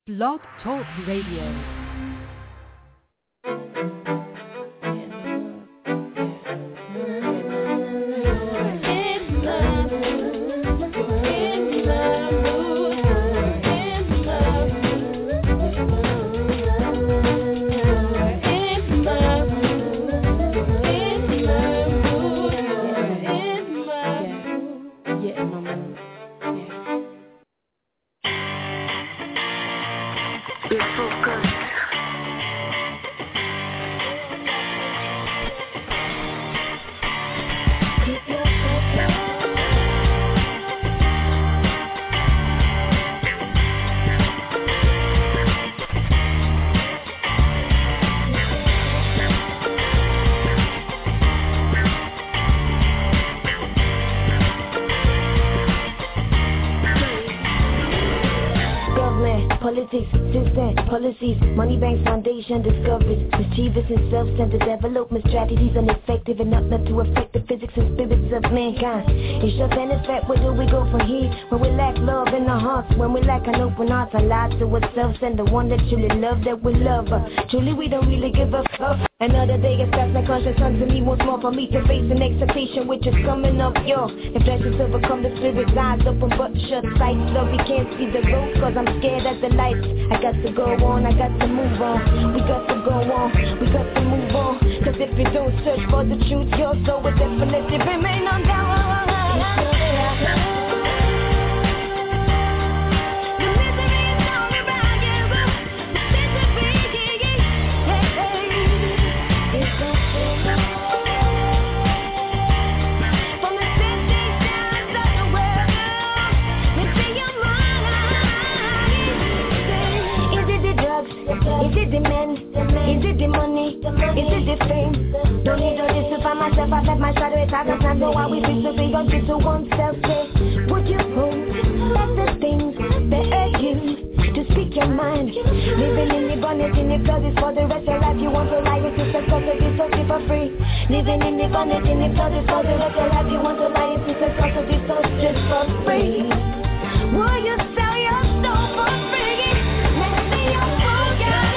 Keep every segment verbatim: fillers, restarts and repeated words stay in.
Blog Talk Radio. Policies, money banks, foundation, discoveries, mischievous and self-centered development strategies, ineffective and not meant to affect the physics and spirits of mankind. It's just an effect, where do we go from here? When we lack love in our hearts, when we lack an open heart and lie to ourselves and the one that truly love, that we love. Uh, truly we don't really give a fuck. Another day has passed, my conscience turns to me once more for me to face an expectation which is coming up, yo. The flesh is overcome, the spirit's eyes open but shut sight. So we can't see the road cause I'm scared at the lights. I got to go on, I got to move on. We got to go on, we got to move on. Cause if you don't search for the truth, your soul will definitely remain undone. Is it the men? Is it the money? Is it the fame? Don't need all this to find myself. I let my shadow attack us. Now know why we feel so big until to oneself. Say, would you hold at the things that hurt you to speak your mind? Living in the bonnet in the closet for the rest of life. You want to lie with yourself cause it is totally for free. Living in the bonnet in the closet for the rest of life. You want to lie with yourself cause it is totally just for free. Will you sell your soul for free? Let's see your forget.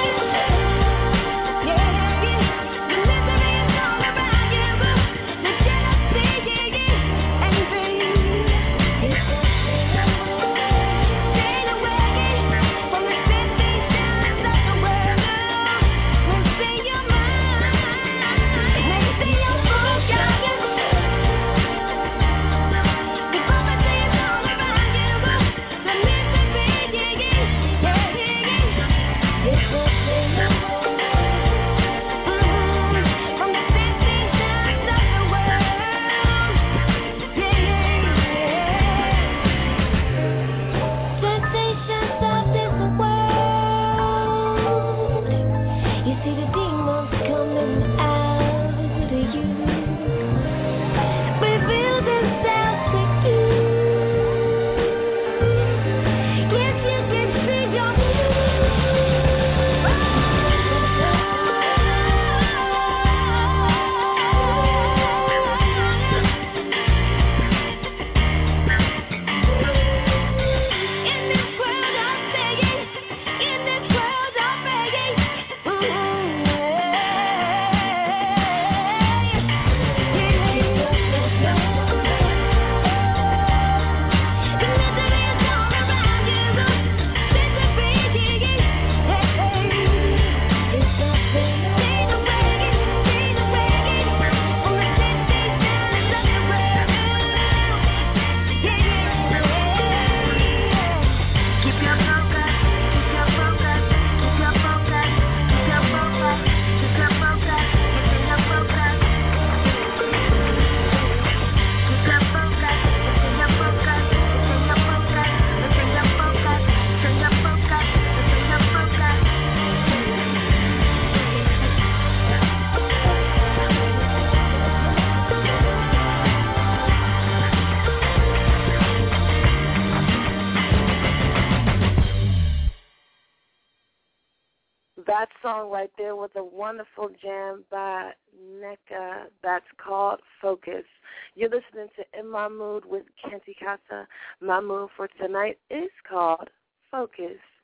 That song right there was a wonderful jam by Nneka. That's called Focus. You're listening to In My Mood with Canty Casa. My mood for tonight is called Focus.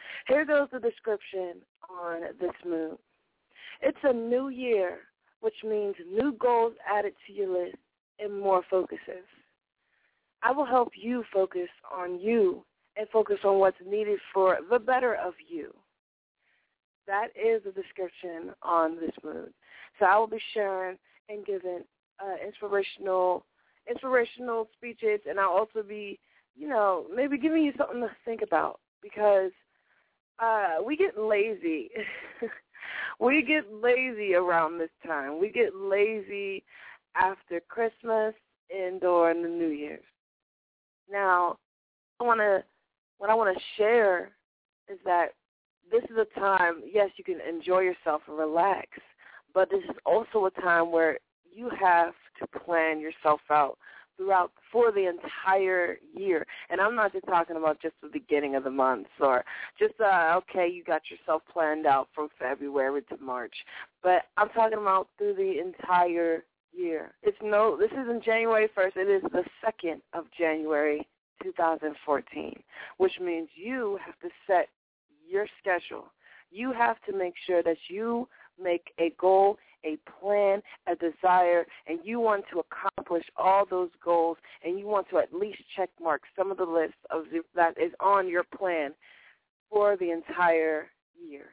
Here goes the description on this moon. It's a new year, which means new goals added to your list and more focuses. I will help you focus on you and focus on what's needed for the better of you. That is the description on this moon. So I will be sharing and giving uh, inspirational inspirational speeches, and I'll also be, you know, maybe giving you something to think about, because uh, we get lazy. we get lazy around this time. We get lazy after Christmas and during the New Year's. Now, I want to, what I want to share is that this is a time, yes, you can enjoy yourself and relax, but this is also a time where you have to plan yourself out throughout for the entire year. And I'm not just talking about just the beginning of the months or just, uh, okay, you got yourself planned out from February to March, but I'm talking about through the entire year. It's no, this isn't January first. It is the second of January, two thousand fourteen, which means you have to set your schedule. You have to make sure that you make a goal, a plan, a desire, and you want to accomplish all those goals, and you want to at least check mark some of the list of the, that is on your plan for the entire year.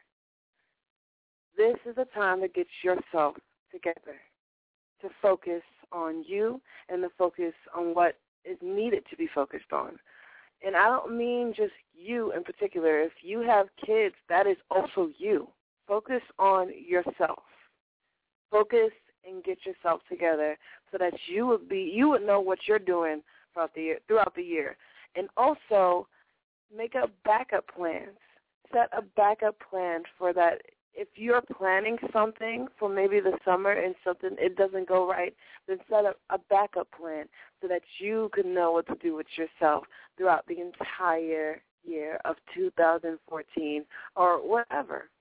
This is a time to get yourself together, to focus on you and to focus on what is needed to be focused on. And I don't mean just you in particular. If you have kids, that is also you. Focus on yourself. Focus and get yourself together so that you would be you would know what you're doing throughout the year, throughout the year. And also make up backup plans. Set a backup plan for that. If you're planning something for maybe the summer and something it doesn't go right, then set up a backup plan so that you can know what to do with yourself throughout the entire year of two thousand fourteen or whatever.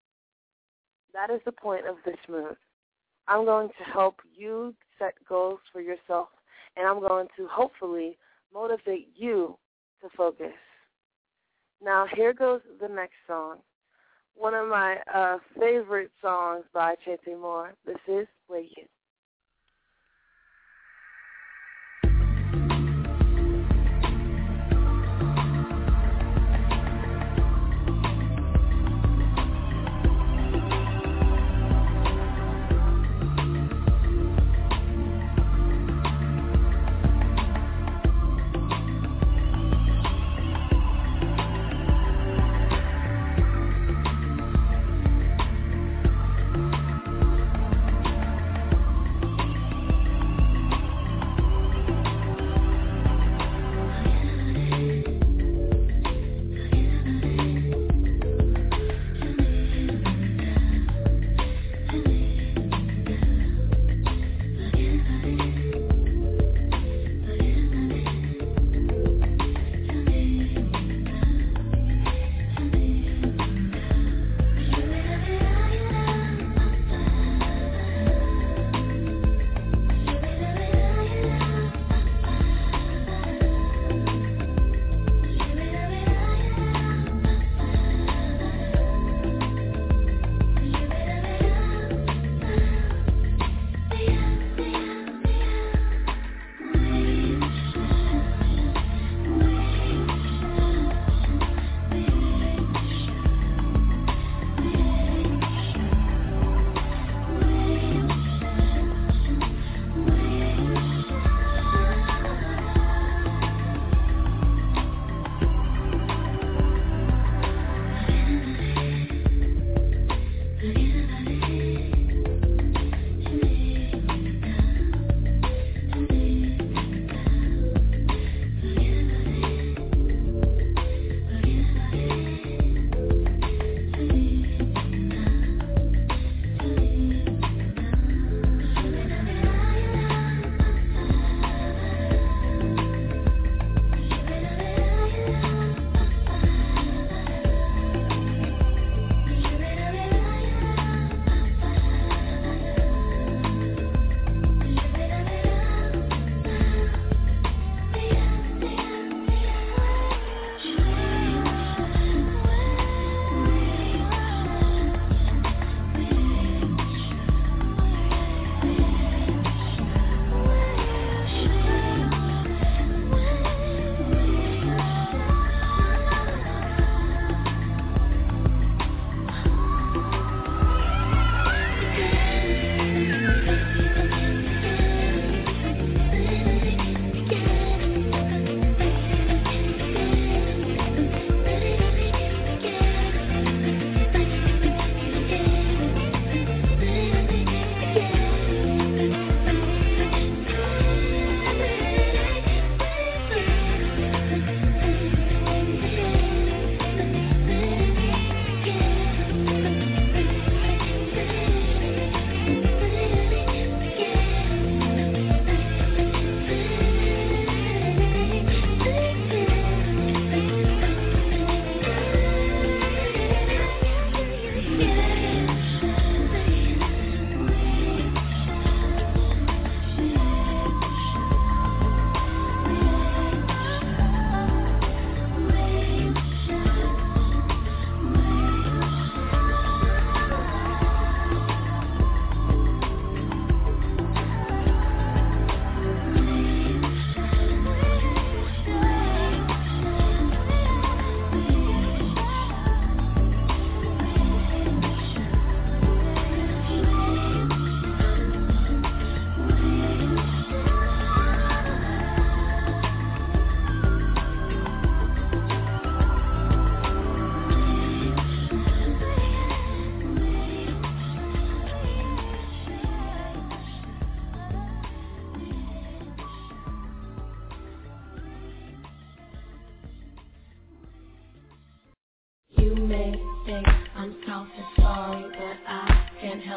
That is the point of this moon. I'm going to help you set goals for yourself, and I'm going to hopefully motivate you to focus. Now, here goes the next song. One of my uh, favorite songs by Chete Moore. This is Waiting.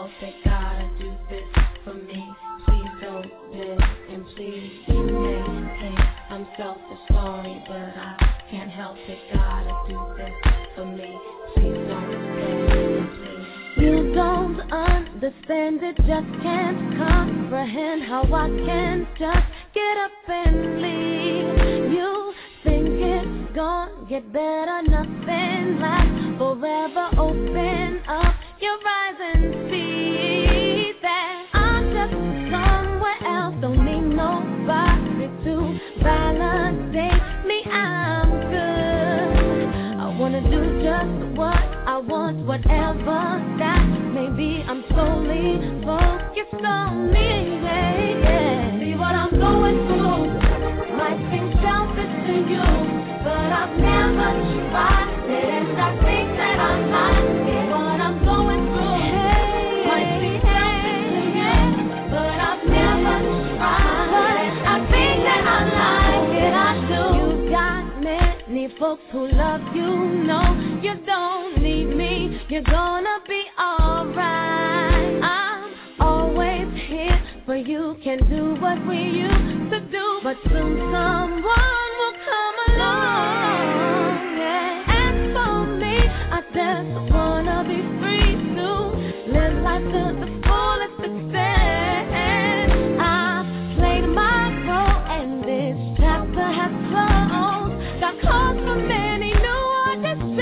help it, gotta do this for me. Please don't bend and please maintain. I'm selfish, sorry, but I can't help it, gotta do this for me. Please don't bend and please. You don't understand it, just can't comprehend how I can just get up and leave. You think it's gonna get better, nothing lasts forever. Open up your eyes and see that I'm just somewhere else. Don't need nobody to validate me, I'm good. I wanna do just what I want, whatever that may be. I'm solely focused on me, yeah, yeah. See what I'm going through might seem selfish to you, but I've never tried it, and I think that I like it. What I'm going through hey, might seem selfish to you, but I've never tried it, and I think that I like it. I do. You got many folks who love you, know you don't need me. You're gonna be alright. I'm always here for you. Can do what we used to do, but soon someone will come along. Yeah. And for me, I just wanna be free to live life to the fullest extent. I played my role, and this chapter has closed. Got calls from many new auditions.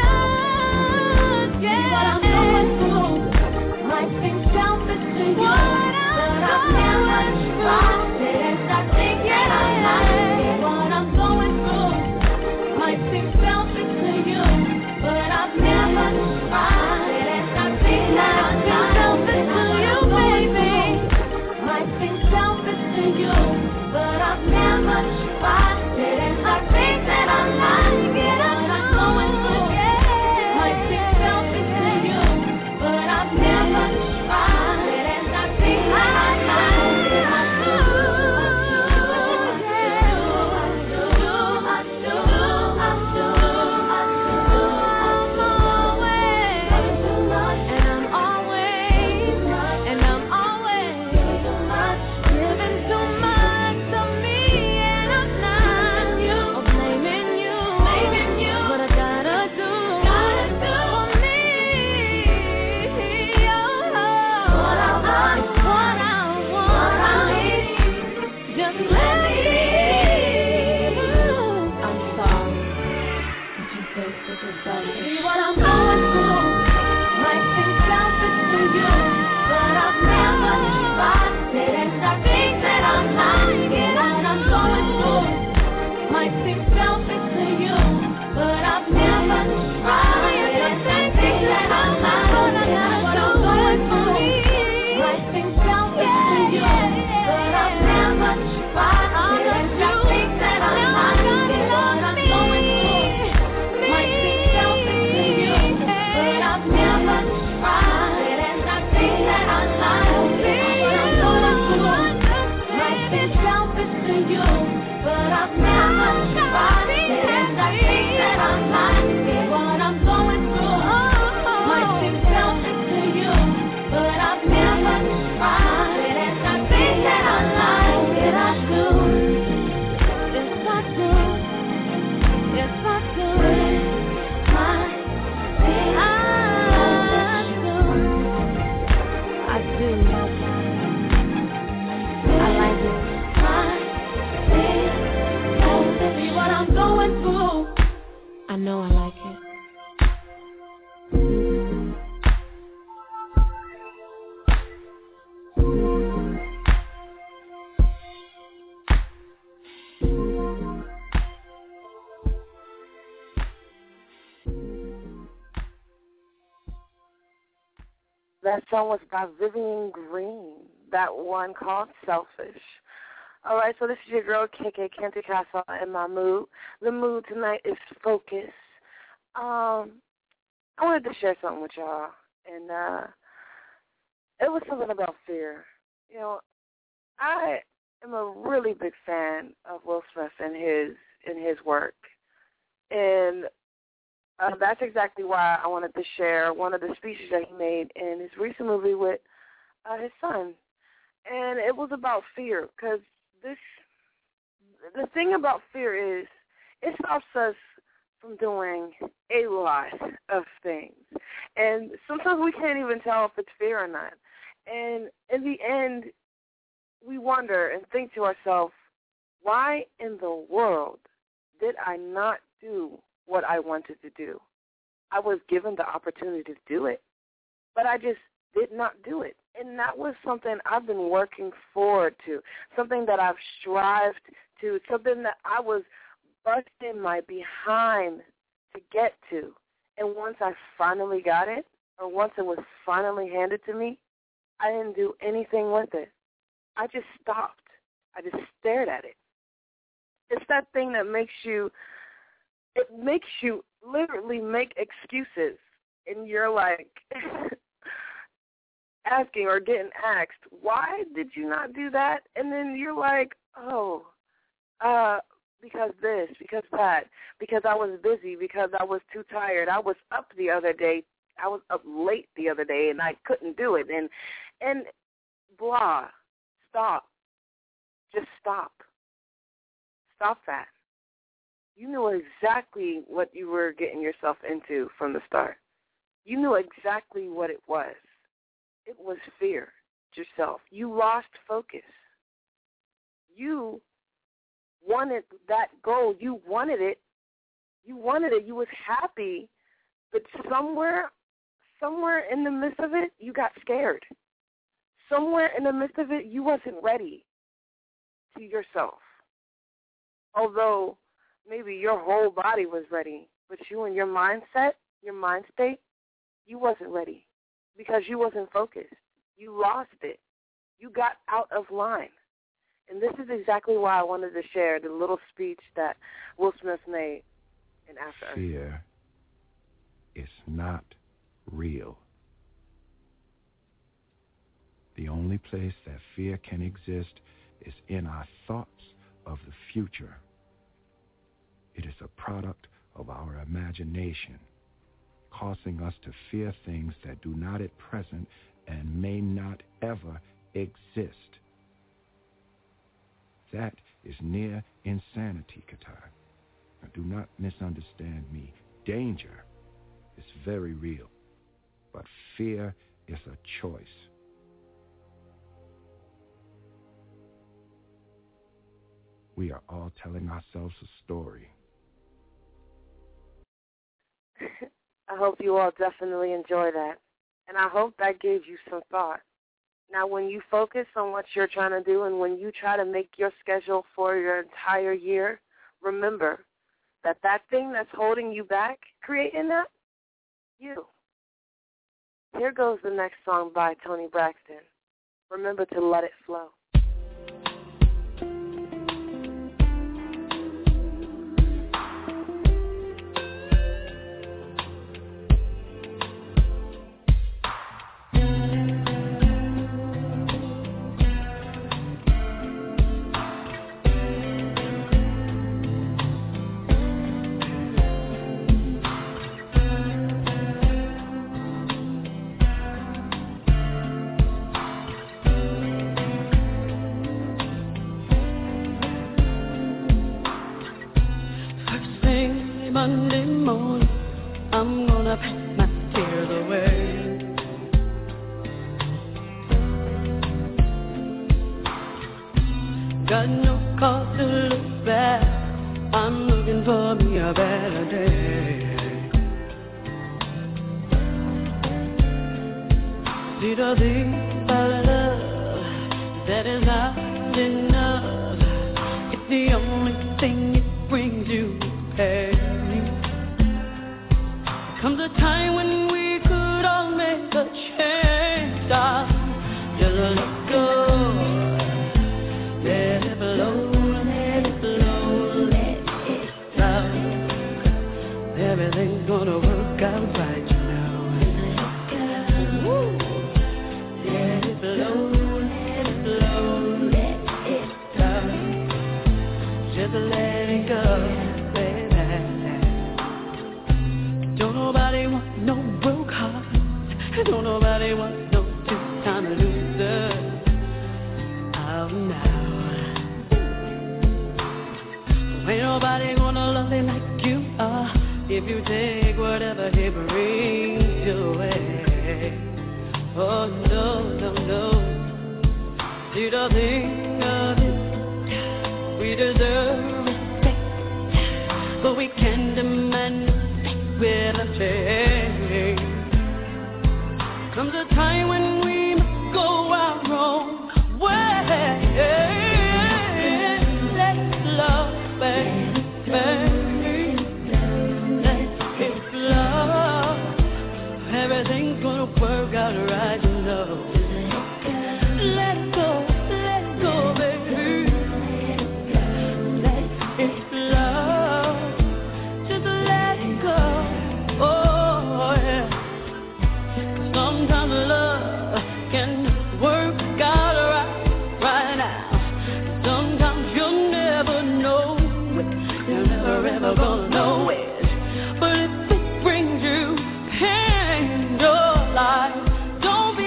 Yeah. What I'm going through might seem selfish to you, but I've never tried it, and I think that I like it. What I'm going through might seem selfish to you, but I've never tried it, and I think that I like it. To you, baby, might seem selfish to you, but I've never tried it, and I think that I like it. What I'm going through might seem selfish to you, but I've never tried it, and I think that I like it. I do, I do, I do, I do, I do, I'm always, and I'm always, and I'm always giving too much of me, and I'm not you, I'm blaming you, blaming you, what I gotta do, gotta do for me. Oh, what I want, what I want, what I need, just let me be. I'm sorry, but you say such a selfish. See what I'm going through might seem selfish to you, but I've never tried it, and I think that I like it. What I'm going through might seem selfish to you, but I've never tried it, and I think that I like it. What I'm going through might seem selfish to you, but I've never tried it, and I think that I like it. What I'm going through might seem selfish to you, but I've never tried it, and I think that I like it. What I'm going through might seem selfish to you, but I've never tried it, and I think that I like it. What I'm going through might seem selfish to you, but I've never tried it, and I think that I like it. I do, yes I do, yes I do. My thing, I do, I do, I like it. My thing, see what I'm going through, I know I like it. That song was by Vivian Green, that one called Selfish. All right, so this is your girl, K K Kente Castle, in my mood. The mood tonight is focus. Um, I wanted to share something with y'all, and uh, it was something about fear. You know, I am a really big fan of Will Smith and his in his work, and uh, that's exactly why I wanted to share one of the speeches that he made in his recent movie with uh, his son. And it was about fear, because this, the thing about fear is it stops us from doing a lot of things. And sometimes we can't even tell if it's fear or not. And in the end, we wonder and think to ourselves, why in the world did I not do what I wanted to do? I was given the opportunity to do it, but I just did not do it. And that was something I've been working forward to, something that I've strived to, something that I was busting my behind to get to. And once I finally got it, or once it was finally handed to me, I didn't do anything with it. I just stopped. I just stared at it. It's that thing that makes you, it makes you literally make excuses. And you're like asking or getting asked, why did you not do that? And then you're like, oh, uh, because this, because that, because I was busy, because I was too tired. I was up the other day. I was up late the other day, and I couldn't do it. And, and blah, stop. Just stop. Stop that. You knew exactly what you were getting yourself into from the start. You knew exactly what it was. It was fear yourself. You lost focus. You wanted that goal. You wanted it. You wanted it. You was happy. But somewhere, somewhere in the midst of it, you got scared. Somewhere in the midst of it, you wasn't ready to yourself. Although maybe your whole body was ready, but you and your mindset, your mind state, you wasn't ready because you wasn't focused. You lost it. You got out of line. And this is exactly why I wanted to share the little speech that Will Smith made in After Earth. Fear is not real. The only place that fear can exist is in our thoughts of the future. It is a product of our imagination, causing us to fear things that do not at present and may not ever exist. That is near insanity, Qatar. Now, do not misunderstand me. Danger is very real, but fear is a choice. We are all telling ourselves a story. I hope you all definitely enjoy that. And I hope that gave you some thought. Now, when you focus on what you're trying to do and when you try to make your schedule for your entire year, remember that that thing that's holding you back, creating that, you. Here goes the next song by Toni Braxton. Remember to let it flow. Monday morning, I'm gonna pack my tears away. Got no cause to look back, I'm looking for me a better day. See the thing about love that is not enough. It's the only thing it brings you pain. Comes a time when we could all make a change. Stop, just let go. Let it flow, let it flow, let it flow. Everything's gonna work out right, you know. Woo. Let it flow, let it flow, let it flow. Just let it go. Don't nobody want no broke heart. Don't nobody want no two-time loser. if you take whatever he brings your way. Oh no, no, no. See the thing of it, we deserve respect, but we can demand with a change. Comes a time when we must go our own way. Let love baby. Everything's gonna work out right, you know. Let it go, let it go, baby. It's love, just let it go. Oh yeah. Sometimes love can work out right, right now. Sometimes you'll never know it. You're never ever gonna know it. But if it brings you pain, life, don't be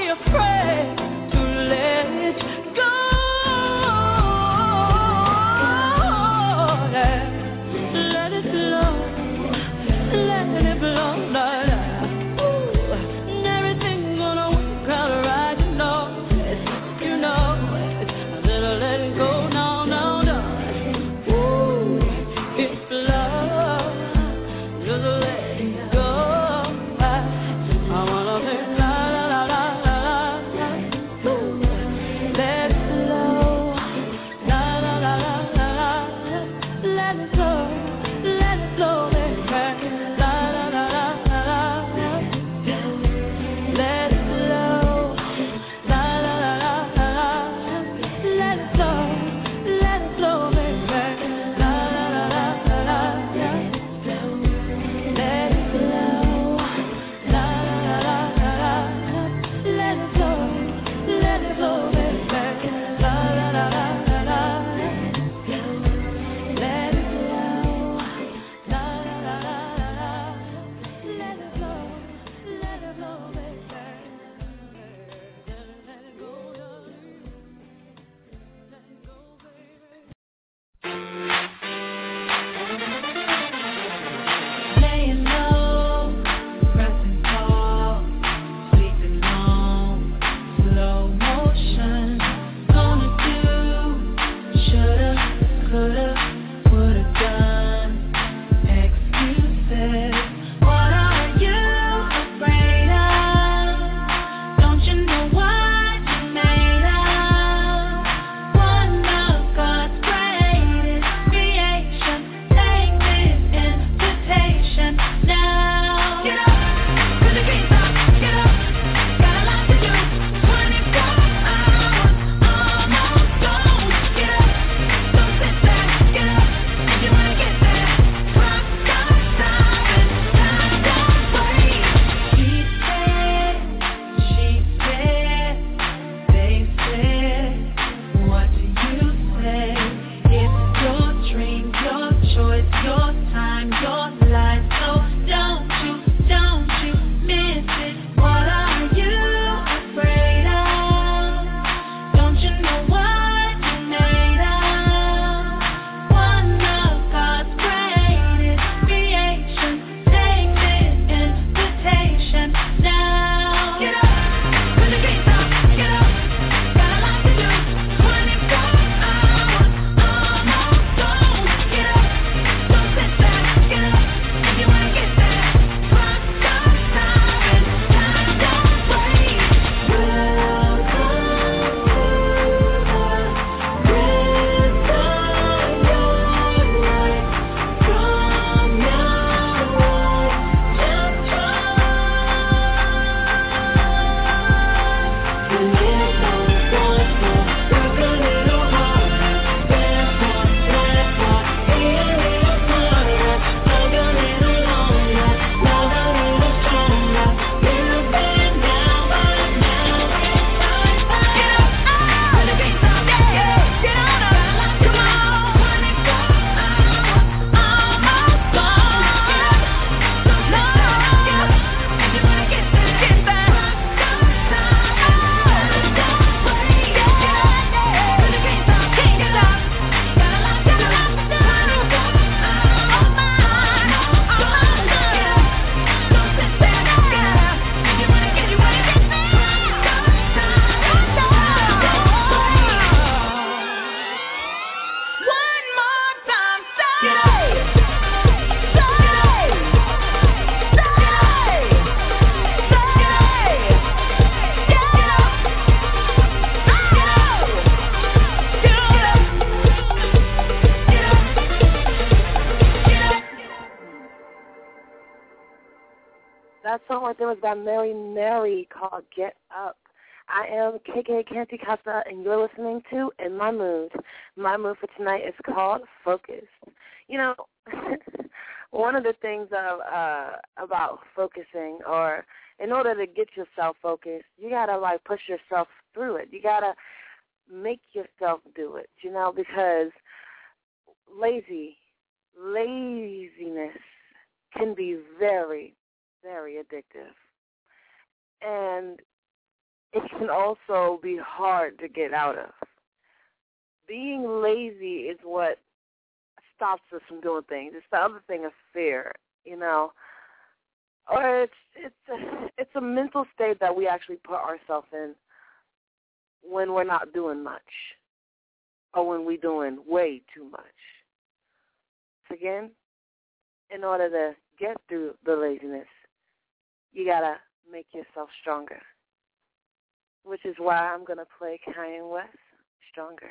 right there was by Mary Mary called Get Up. I am K K Canty Casa, and you're listening to In My Mood. My mood for tonight is called Focus. You know, one of the things of, uh, about focusing, or in order to get yourself focused, you got to, like, push yourself through it. You got to make yourself do it, you know, because lazy, laziness can be very, very addictive. And it can also be hard to get out of. Being lazy is what stops us from doing things. It's the other thing of fear, you know. Or it's it's a, it's a mental state that we actually put ourselves in when we're not doing much, or when we're doing way too much. So again, in order to get through the laziness, you gotta make yourself stronger. Which is why I'm gonna play Kanye West, Stronger.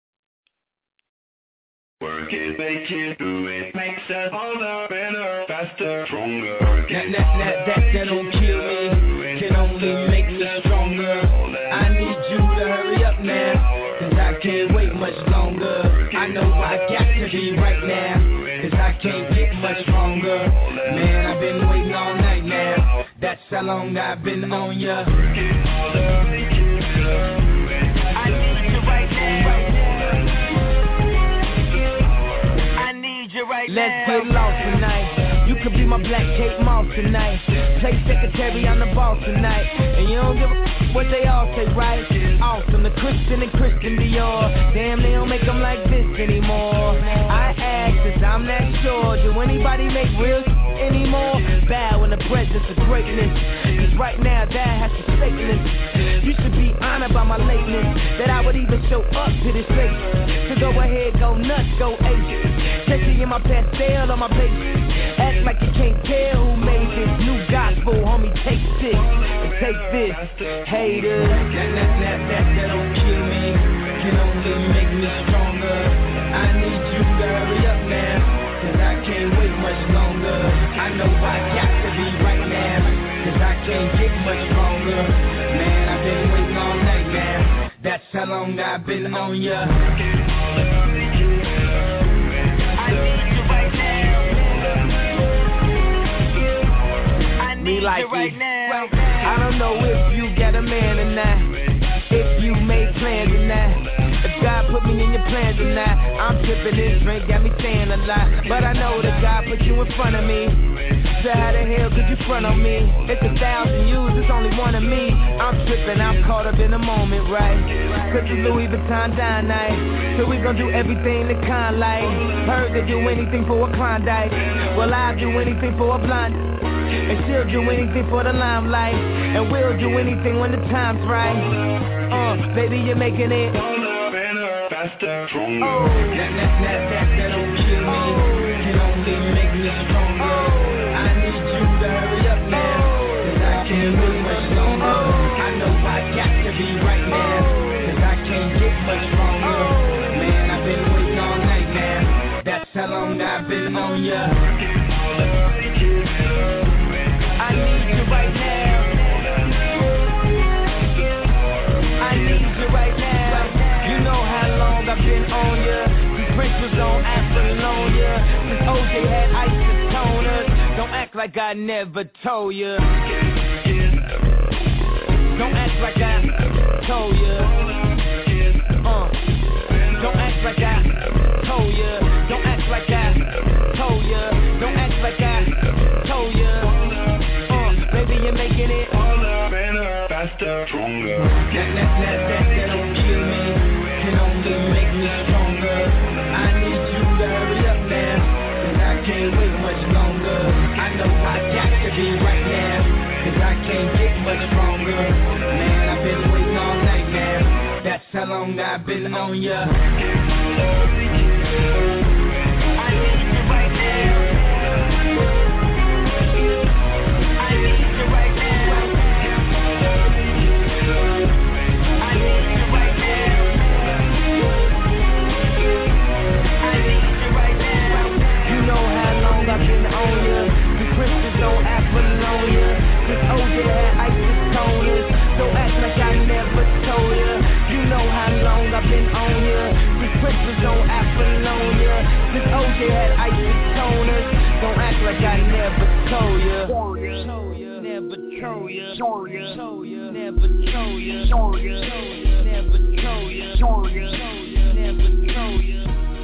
Work it, make it, do it, makes us older, better, faster, stronger. That, that, that, that, that don't kill me, can only make me stronger. I need you to hurry up now, cause I can't wait much longer. I know I got to be right now, cause I can't get much stronger. Man, I've been waiting all night now, that's how long I've been on ya. I need you right now. Right Let's now. Get lost tonight. You could be my black Kate Moss tonight. Play secretary on the boss tonight. And you don't give a f- what they all say, right? Awesome, the Christian and Christian Dior. Damn, they don't make them like this anymore. I ask, cause I'm not sure. Do anybody make real s- anymore? Bow in the presence of greatness. Cause right now that has to Satanist. You should be honored by my lateness, that I would even show up to this place. So go ahead, go nuts, go ace. Checking in my pastel on my page. Act like you can't tell who made this new gospel, homie. Take this and take this, haters. That, that, that, that, that don't kill me, can only make me stronger. I need you to hurry up now, cause I can't wait much longer. I know I got to be right now, cause I can't get much stronger. Man, I've been waiting all night now, that's how long I've been on ya. Me like right you. Now. I don't know if you got a man or not, if you made plans or not, if God put me in your plans or not. I'm tripping, this drink got me saying a lot, but I know that God put you in front of me. So how the hell could you front on me? It's a thousand yous, it's only one of me. I'm tripping, I'm caught up in the moment, right? Cause it's Louis Vuitton dine night, so we gon' do everything the kind like. Heard they do anything for a Klondike, well I'll do anything for a blonde. And she'll do anything for the limelight, and we'll do anything when the time's right. Uh, baby, you're making it older, better, faster, stronger. Oh. That, that, that, that, that don't kill me, oh. Can only make me stronger. Oh. I need you to hurry up now, cause I can't wait much longer. Oh. I know I got to be right now, cause I can't get much stronger. Oh. Man, I've been waiting all night now, that's how long I've been on ya. I need you right now. I need you right now. You know how long I've been on ya. Since Prince was on Apollonia, since O J had isotoners. Don't act like I never told ya. Don't act like I told ya. Uh. Don't act like I told ya. Don't act like I told ya. Don't act like I told ya. Baby, you're making it older, better, faster, stronger. That, that, that, that, that don't kill me, can only make me stronger. I need you to hurry up now, cause I can't wait much longer. I know I got to be right now, cause I can't get much stronger. Man, I've been waiting all night now, that's how long I've been on ya. I need you right now. I've been on ya, the Christians on Apollonia, since O Chris was on Apollonia. Since O J had isotoners. Don't act like I never told ya. Never told ya. Never told ya. Never told ya. Never told ya. Never told ya.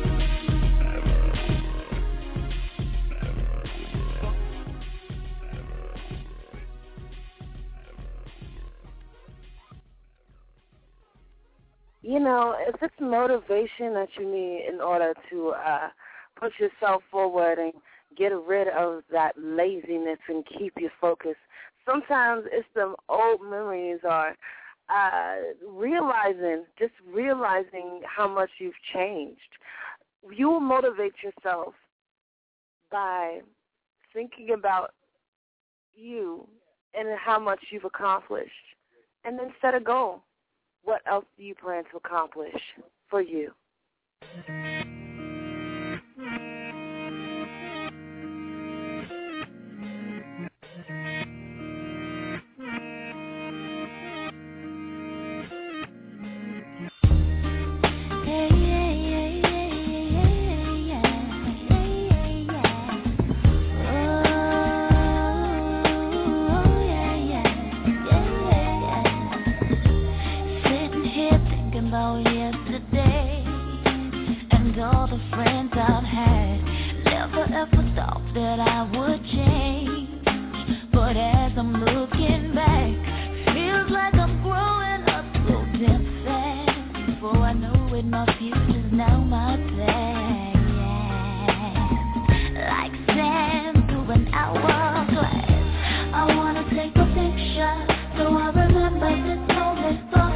You know, if it's motivation that you need in order to uh, push yourself forward and get rid of that laziness and keep you focused, sometimes it's the old memories or uh, realizing, just realizing how much you've changed. You will motivate yourself by thinking about you and how much you've accomplished, and then set a goal. What else do you plan to accomplish for you? About yesterday and all the friends I've had, never ever thought that I would change. But as I'm looking back, feels like I'm growing up so damn fast. For I know it, my future's now my plan. Like sand through an hourglass, I wanna take a picture so I remember this moment forever.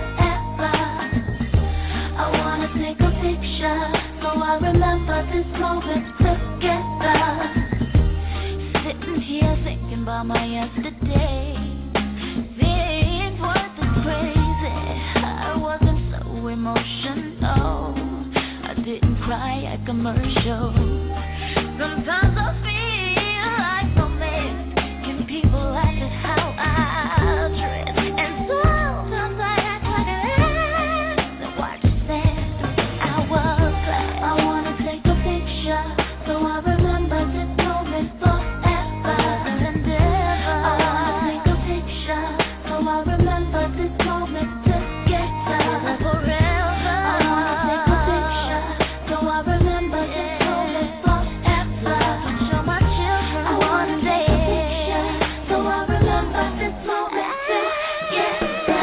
I wanna take a picture so I remember this moment together. Sitting here thinking about my yesterday. Things weren't this crazy. I wasn't so emotional. I didn't cry at commercials. Sometimes I feel like no man. Can people act as how I dress? And sometimes I act like an ass. So watch I wanna take a picture so I remember this moment forever and ever. I wanna take a picture so I remember this moment together forever. I wanna take a picture so I remember this moment forever. Show my children. I wanna take a picture so I remember this moment together.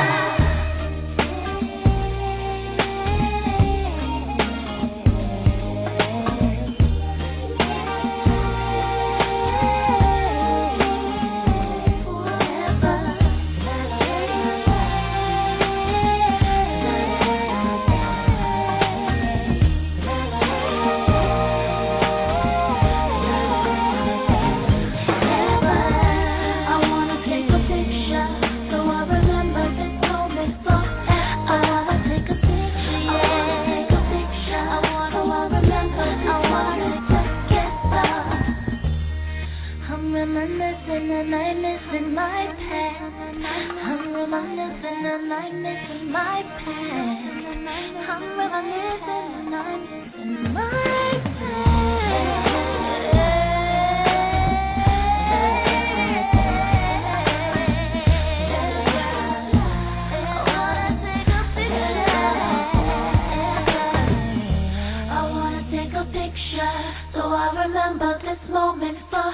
Reminiscing and I'm missing my past. I'm reminiscing and I'm missing my past. I'm reminiscing and I'm missing my I wanna take a picture so I remember this moment forever.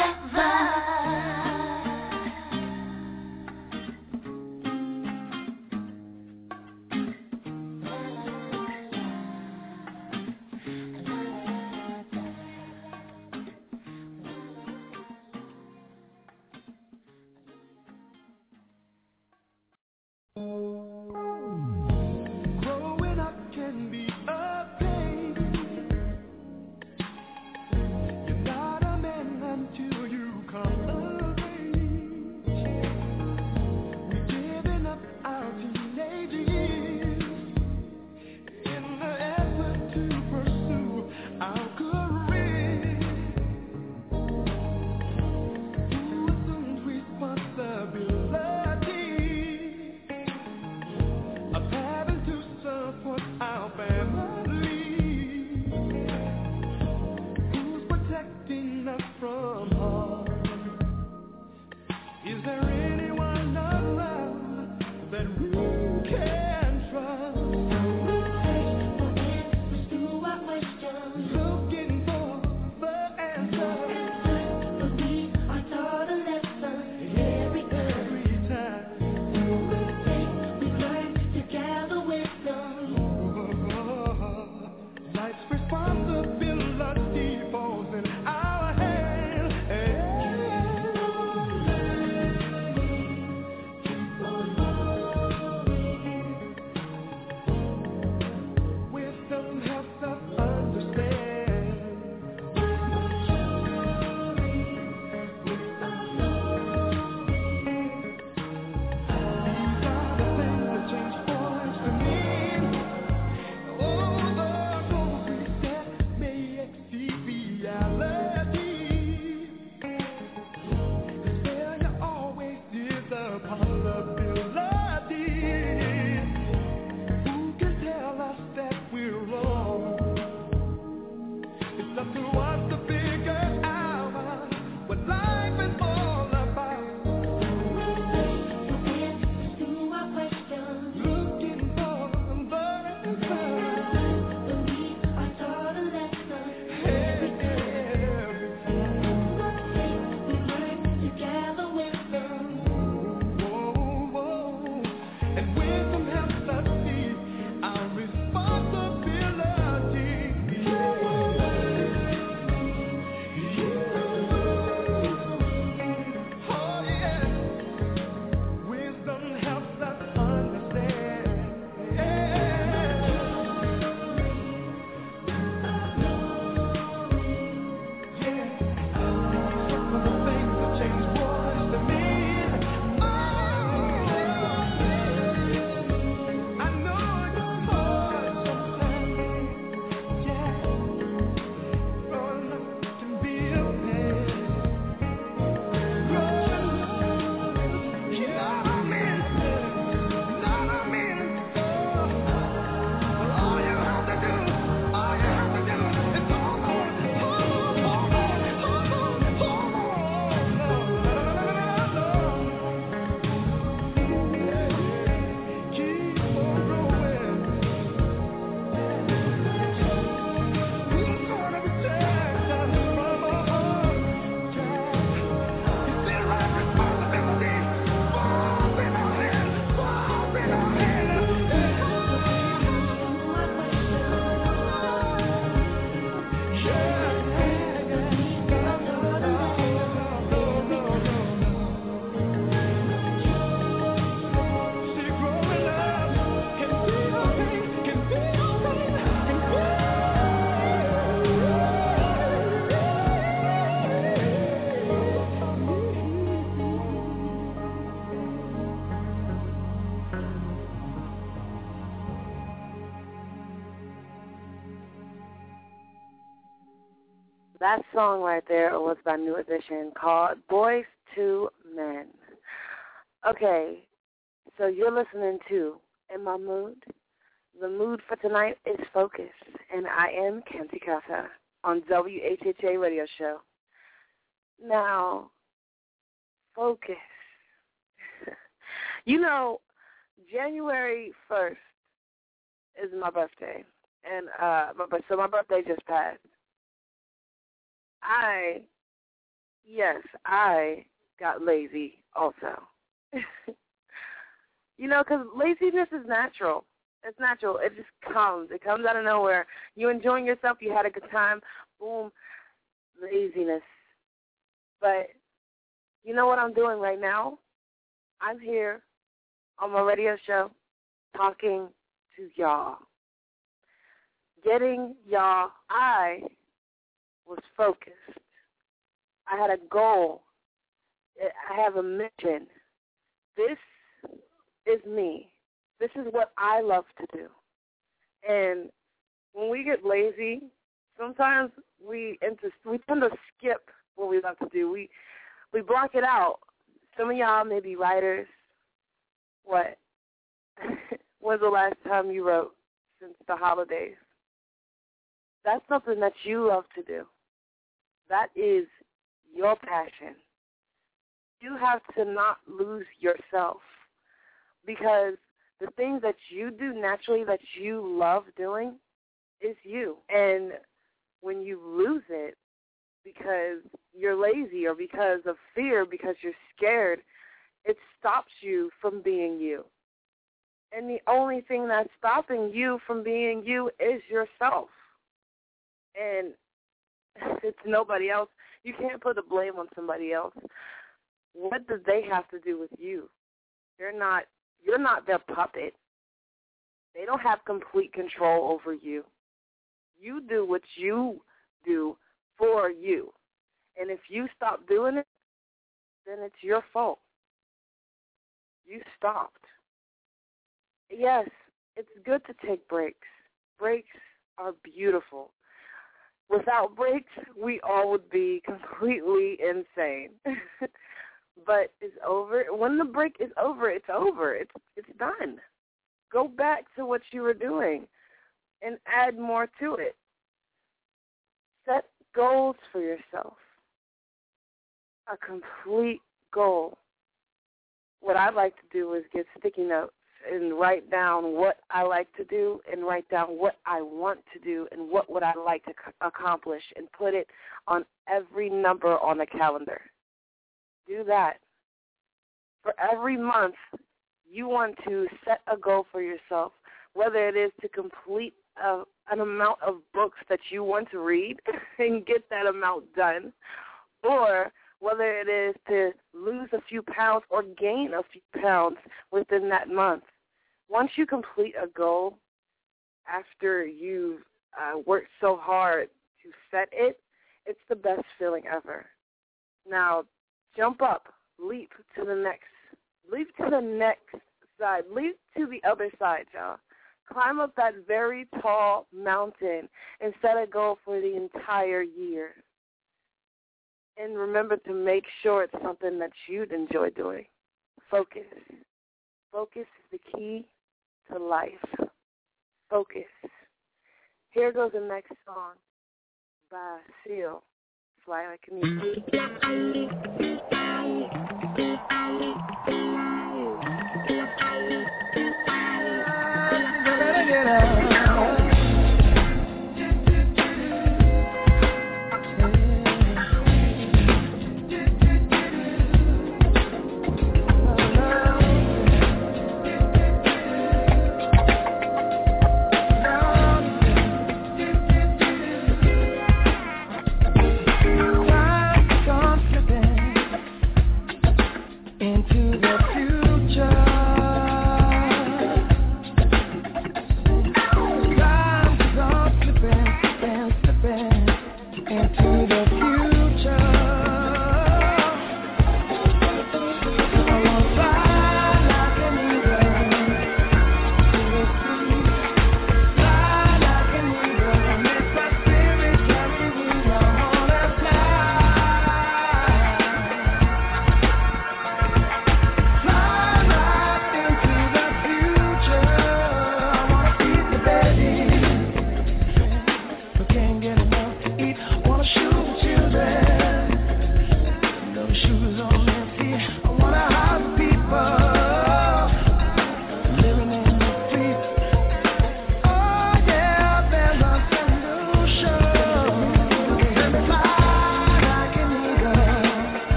Growing up can be a pain. You're not a man until you come of age. We're giving up our teenage years in the effort to pursue our career. Who assumes responsibility? That song right there was by New Edition called Boys to Men. Okay, so you're listening to In My Mood. The mood for tonight is focus, and I am Kanti Kata on W H H A Radio Show. Now, focus. You know, January first is my birthday, and uh, my, so my birthday just passed. I, yes, I got lazy also. You know, because laziness is natural. It's natural. It just comes. It comes out of nowhere. You're enjoying yourself. You had a good time. Boom, laziness. But you know what I'm doing right now? I'm here on my radio show talking to y'all. Getting y'all, I was focused. I had a goal. I have a mission. This is me. This is what I love to do. And when we get lazy, sometimes we into, we tend to skip what we love to do. We we block it out. Some of y'all may be writers. What? When's the last time you wrote since the holidays? That's something that you love to do. That is your passion. You have to not lose yourself because the things that you do naturally that you love doing is you. And when you lose it because you're lazy or because of fear, because you're scared, it stops you from being you. And the only thing that's stopping you from being you is yourself. And it's nobody else. You can't put the blame on somebody else. What do they have to do with you? They're not, you're not their puppet. They don't have complete control over you. You do what you do for you. And if you stop doing it, then it's your fault. You stopped. Yes, it's good to take breaks. Breaks are beautiful. Without breaks, we all would be completely insane. But it's over. When the break is over, it's over. It's it's done. Go back to what you were doing and add more to it. Set goals for yourself. A complete goal. What I like to do is get sticky notes and write down what I like to do and write down what I want to do and what would I like to c- accomplish and put it on every number on the calendar. Do that. For every month, you want to set a goal for yourself, whether it is to complete a, an amount of books that you want to read and get that amount done, or whether it is to lose a few pounds or gain a few pounds within that month. Once you complete a goal, after you've uh, worked so hard to set it, it's the best feeling ever. Now, jump up, leap to the next, leap to the next side, leap to the other side, y'all. Climb up that very tall mountain and set a goal for the entire year. And remember to make sure it's something that you'd enjoy doing. Focus. Focus is the key to life. Focus. Here goes the next song by Seal. Fly Like an Eagle. Into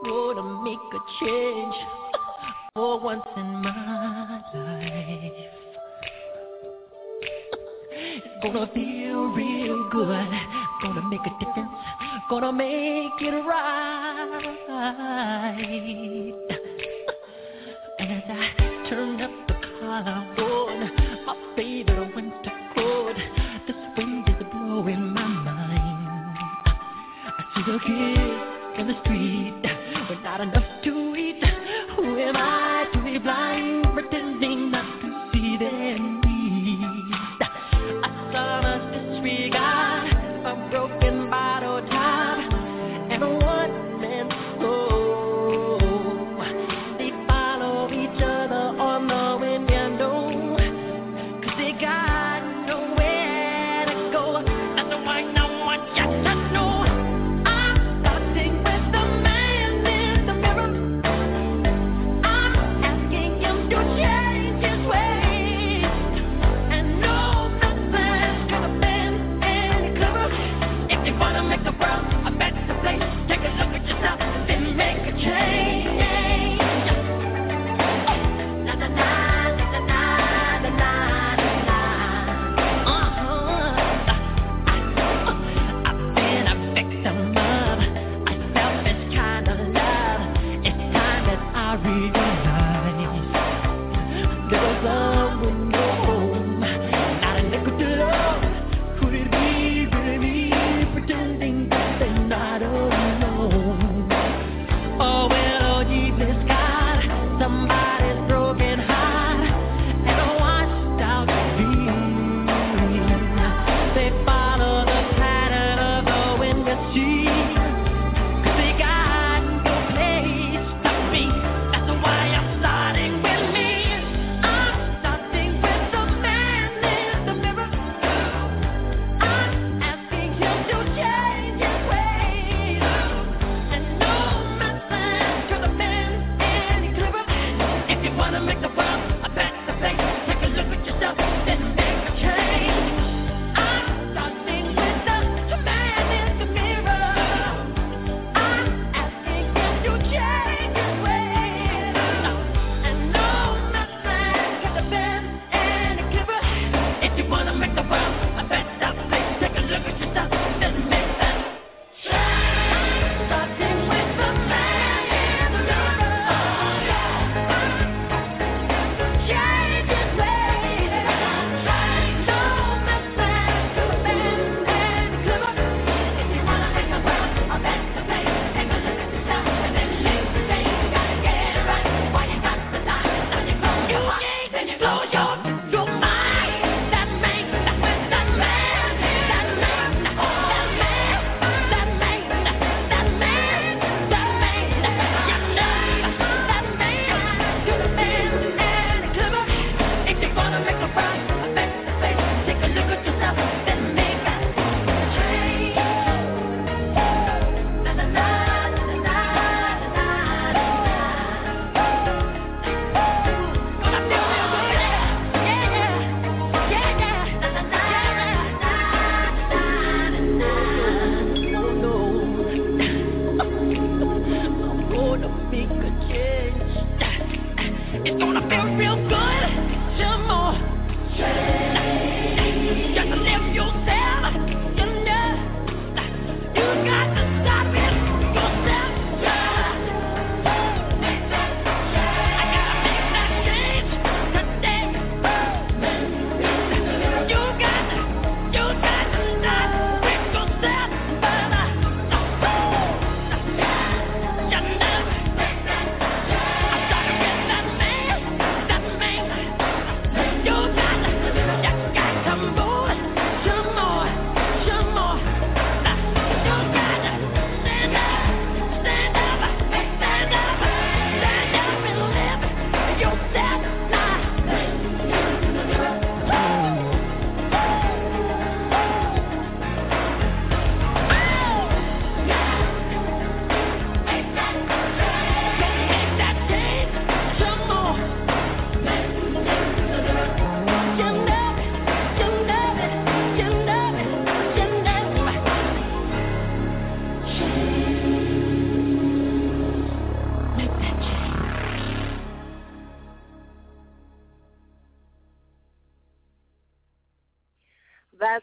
gonna make a change for once in my life. It's gonna feel real good, gonna make a difference, gonna make it right. As I turn up the collar on my favorite winter coat, this wind is blowing my mind. I see the kids in the street with not enough to eat. Who am I to be blind, pretending not to see their needs? I saw us disregard a broken bottle top and a one-man show. They follow each other on the window, 'cause they got nowhere to go. That's why no one gets to know. I'm starting with the man in the mirror. I'm asking him to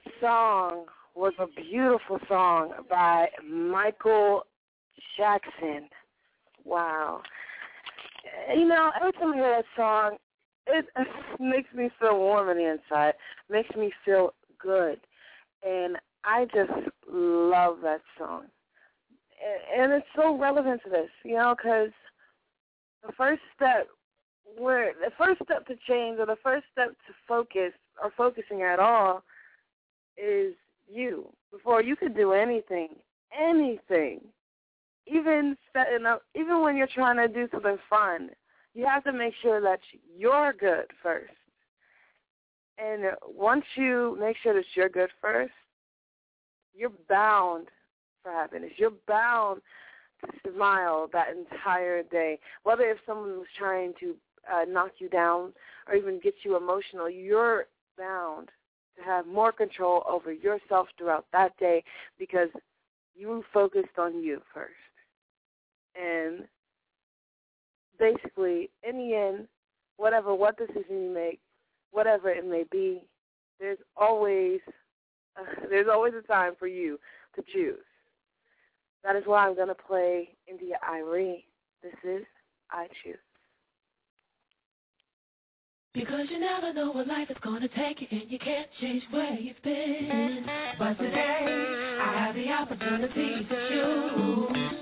song was a beautiful song by Michael Jackson. Wow. You know, every time I hear that song, it makes me feel warm on the inside, makes me feel good. And I just love that song. And it's so relevant to this, you know, because the first step, where the first step to change or the first step to focus or focusing at all is you. Before you could do anything, anything, even setting up, even when you're trying to do something fun, you have to make sure that you're good first. And once you make sure that you're good first, you're bound for happiness. You're bound to smile that entire day. Whether if someone was trying to uh, knock you down or even get you emotional, you're bound to have more control over yourself throughout that day because you focused on you first. And basically, in the end, whatever, what decision you make, whatever it may be, there's always uh, there's always a time for you to choose. That is why I'm going to play India Arie. This is I Choose. Because you never know what life is going to take you, and you can't change where you've been. But today, I have the opportunity to choose.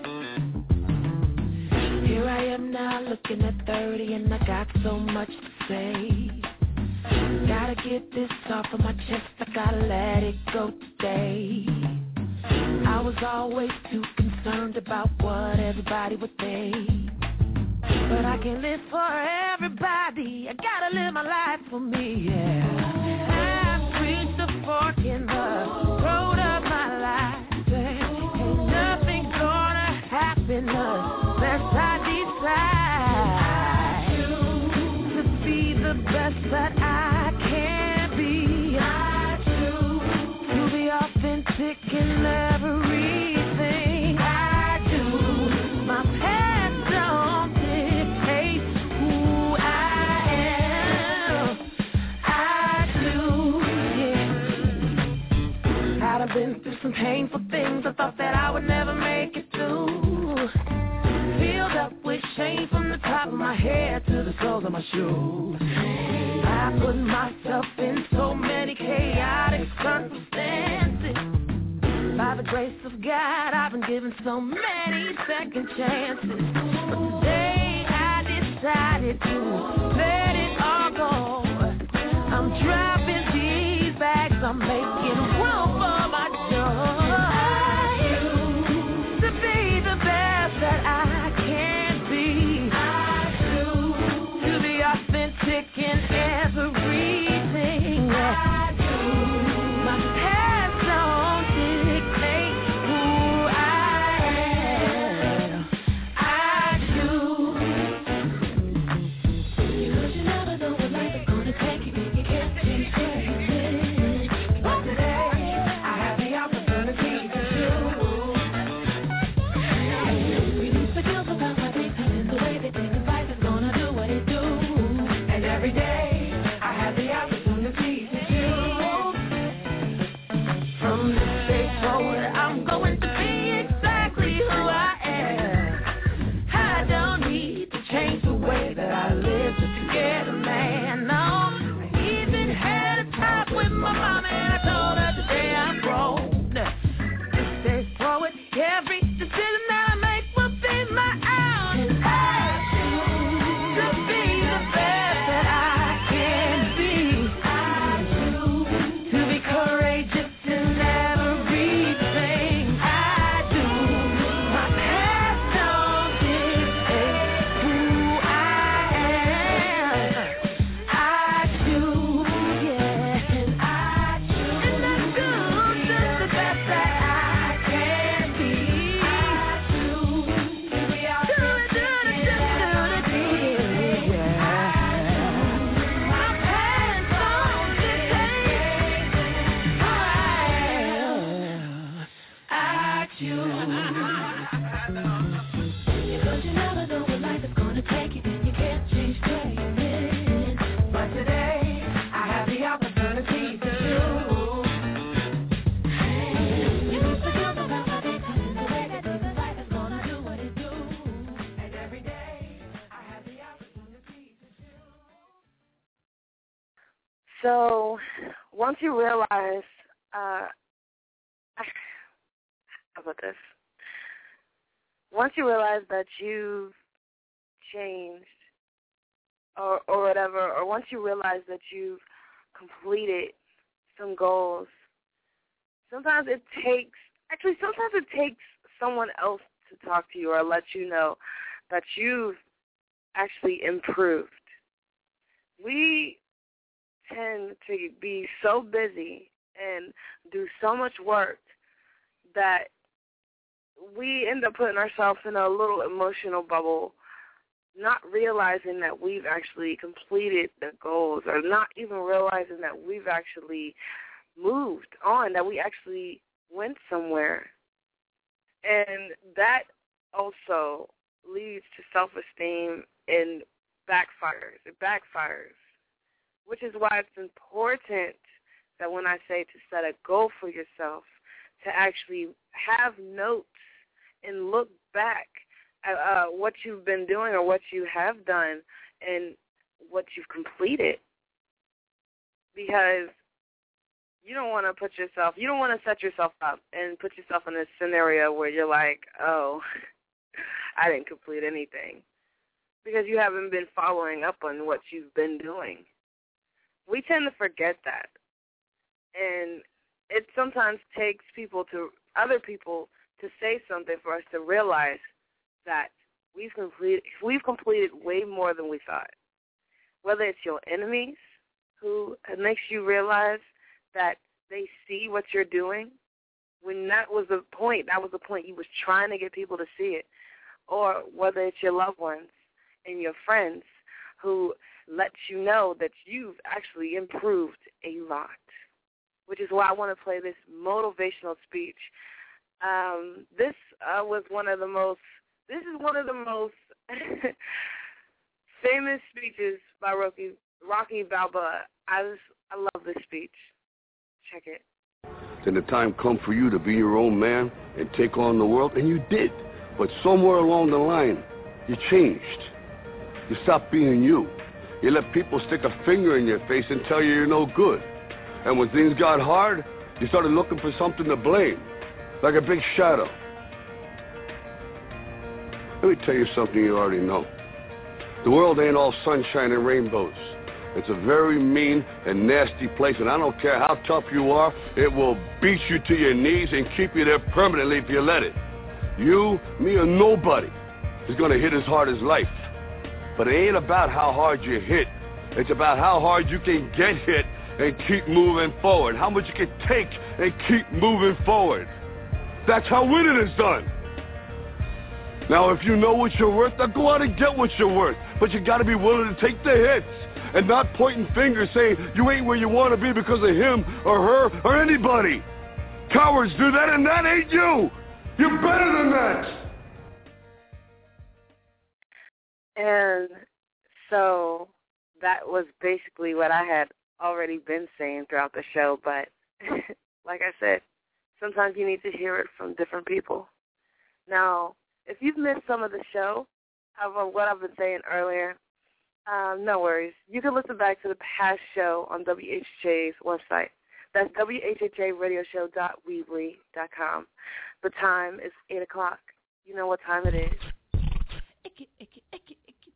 Here I am now looking at thirty, and I got so much to say. Gotta get this off of my chest, I gotta let it go today. I was always too concerned about what everybody would think. But I can't live for everybody, I gotta live my life for me, yeah. I've reached the fork in the road of my life, and ain't nothing gonna happen unless I decide to be the best that I can be. I choose to be authentic in everything I do. My past don't dictate who I am. I do, yeah. I've been through some painful things I thought that I would never make it through. Filled up with shame from the top of my head to the soles of my shoes. I put myself in so many chaotic circumstances. By the grace of God, I've been given so many second chances. But today I decided to let it all go. I'm dropping these bags, I'm making room for my joy. To be the best that I can be. I choose to be authentic in everything I do. My past don't dictate who I am. I choose. Because you never know what life is gonna take you, and you can't change where you've been. But today, I have the opportunity to choose. Release the guilt about my things and the way they think life is gonna do what it do. And every day, I have the opportunity to choose. From this day forward, I'm going to be exactly who I am. I don't need to change the way that I live just to get a man. No, I even had a talk with my mama, and I told her today I'm grown. This day forward, every decision that I make will be my own. And I choose to be the best that I can be. I choose to be courageous in everything I do. My past don't dictate who I am. I choose, yeah, and I choose. And that's good, just the best that I can be. I choose to be out there. Do it, do it, do it, do it, yeah. My past don't dictate who I am. I choose. Because you never know what life is gonna take you, and you can't change where you've been. But today, I have the opportunity to choose. So once you realize, uh, how about this? Once you realize that you've changed or, or whatever, or once you realize that you've completed some goals, sometimes it takes, actually sometimes it takes someone else to talk to you or let you know that you've actually improved. We tend to be so busy and do so much work that we end up putting ourselves in a little emotional bubble, not realizing that we've actually completed the goals or not even realizing that we've actually moved on, that we actually went somewhere. And that also leads to self-esteem and backfires. It backfires, which is why it's important that when I say to set a goal for yourself, to actually have notes and look back at uh, what you've been doing or what you have done and what you've completed. Because you don't want to put yourself, you don't want to set yourself up and put yourself in a scenario where you're like, oh, I didn't complete anything, because you haven't been following up on what you've been doing. We tend to forget that. And it sometimes takes people to, other people to say something for us to realize that we've completed, we've completed way more than we thought. Whether it's your enemies, who makes you realize that they see what you're doing, when that was the point, that was the point you was trying to get people to see it, or whether it's your loved ones and your friends who let you know that you've actually improved a lot, which is why I want to play this motivational speech. Um, this uh, was one of the most, this is one of the most famous speeches by Rocky, Rocky Balboa. I just, I love this speech. Check it. Then the time come for you to be your own man and take on the world, and you did. But somewhere along the line, you changed. You stopped being you. You let people stick a finger in your face and tell you you're no good. And when things got hard, you started looking for something to blame, like a big shadow. Let me tell you something you already know. The world ain't all sunshine and rainbows. It's a very mean and nasty place, and I don't care how tough you are, it will beat you to your knees and keep you there permanently if you let it. You, me, or nobody is going to hit as hard as life. But it ain't about how hard you hit. It's about how hard you can get hit and keep moving forward. How much you can take and keep moving forward. That's how winning is done. Now, if you know what you're worth, now go out and get what you're worth. But you got to be willing to take the hits and not pointing fingers saying you ain't where you want to be because of him or her or anybody. Cowards do that, and that ain't you. You're better than that. And so that was basically what I had already been saying throughout the show. But like I said, sometimes you need to hear it from different people. Now, if you've missed some of the show, of what I've been saying earlier, um, no worries. You can listen back to the past show on W H H A's website. That's W H H A radio show dot weebly dot com. The time is eight o'clock. You know what time it is. Icky, icky, icky, icky.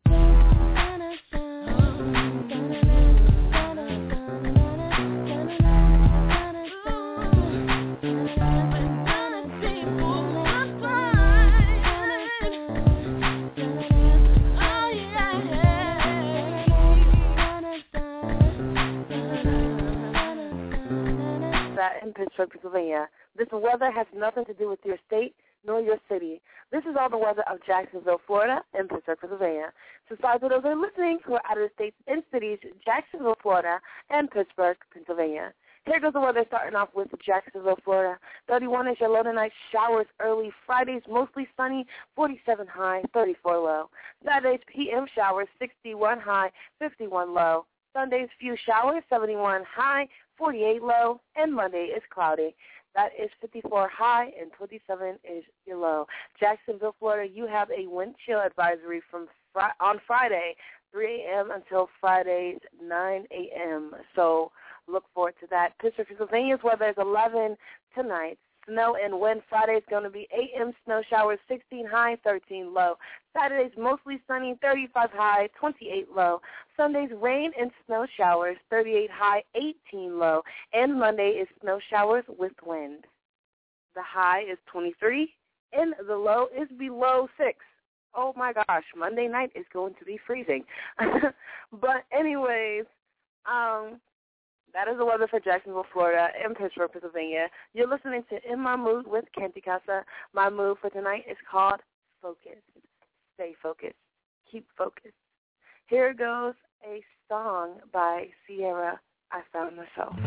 In Pittsburgh, Pennsylvania. This weather has nothing to do with your state nor your city. This is all the weather of Jacksonville, Florida, and Pittsburgh, Pennsylvania. So sorry for those who are listening who are out of the states and cities, Jacksonville, Florida, and Pittsburgh, Pennsylvania. Here goes the weather, starting off with Jacksonville, Florida. thirty-one is your low tonight. Showers early. Fridays mostly sunny. forty-seven high, thirty-four low. Saturdays P M showers. sixty-one high, fifty-one low. Sundays few showers. seventy-one high, forty-eight low. And Monday is cloudy. That is fifty-four high and twenty-seven is your low. Jacksonville, Florida, you have a wind chill advisory from fr- on Friday, three a.m. until Fridays, nine a.m. So look forward to that. Pittsburgh, Pennsylvania's weather is eleven tonight. Snow and wind. Friday's going to be eight a.m. snow showers, sixteen high, thirteen low. Saturday's mostly sunny, thirty-five high, twenty-eight low. Sunday's rain and snow showers, thirty-eight high, eighteen low. And Monday is snow showers with wind. The high is twenty-three, and the low is below six. Oh, my gosh, Monday night is going to be freezing. But anyways, um... that is the weather for Jacksonville, Florida, and Pittsburgh, Pennsylvania. You're listening to In My Mood with Canty Casa. My mood for tonight is called Focus. Stay focused. Keep focused. Here goes a song by Sierra, I Found Myself.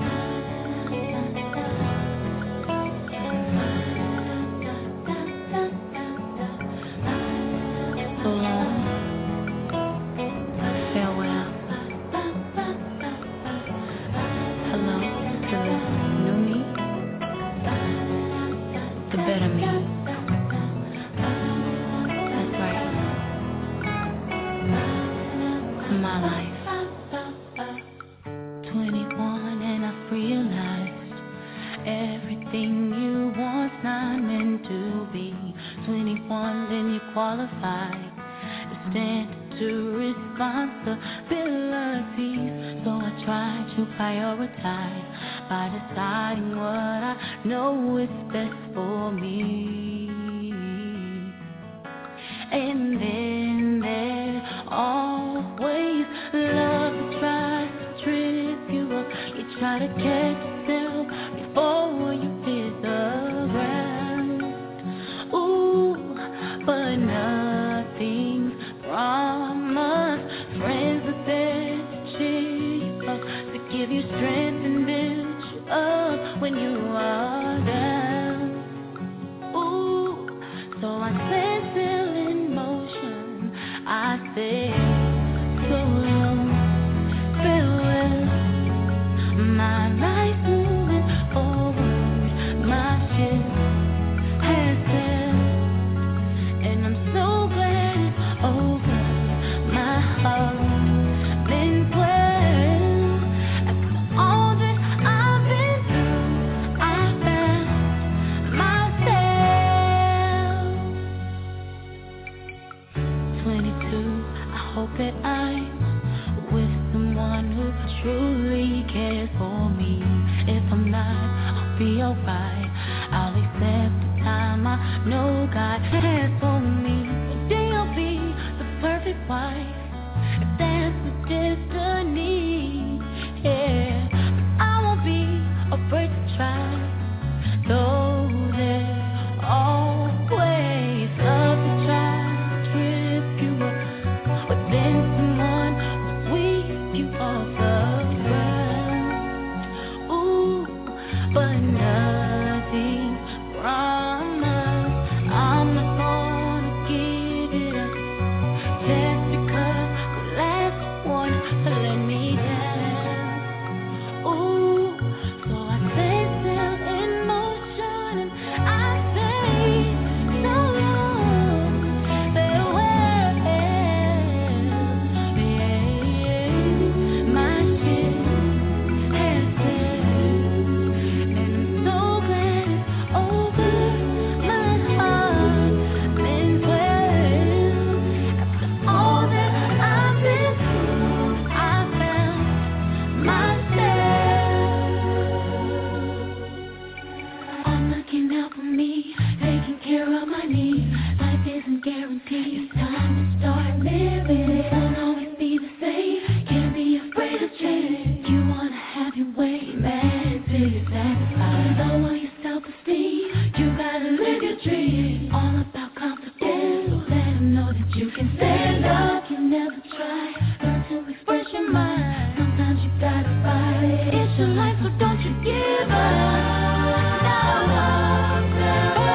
Better me. That's right. My life. twenty-one and I've realized everything you want's not meant to be. twenty-one, then you qualify to stand to responsibilities. So I try to prioritize by deciding what I know is best for me. And then there's always love that tries to trip you up. You try to catch yourself before you hit the ground. Ooh, but nothing's promised. Friends are there to cheer you up, to give you strength and build up when you are down. Ooh, so I stand still in motion. I say so long, farewell. My life moving forward, my ship has sailed, and I'm so glad it's over. My heart been swelled after all that I've been through. I found myself. twenty-two, I hope that I'm with someone who truly cares for me. If I'm not, I'll be alright. I'll accept the time I know God has for me. One day I'll be the perfect wife, if that's my destiny. Yeah, but I won't be afraid to try. Though there's always love to try to trip you up, but then someone will sweep you off the ground. Ooh, but nothing's promised. I'm not gonna give it up just because the last one let me down. Ooh, so I stand still in motion and I say so long, farewell. Yeah, my ship has sailed, and I'm so glad it's over. My heart been swelled after all that I've been through. I found myself. I'm looking out for me, taking care of my needs. Life isn't guaranteed. It's time to start living. It won't always be the same. Can't be afraid of change. You wanna have your way, man, till you're satisfied. Lower your self-esteem. You gotta live your dream. All about confidence. So let them know that you can stand up. You never try. Learn to express your mind. Sometimes you gotta fight it. It's your life, so don't you give up. No, no, no.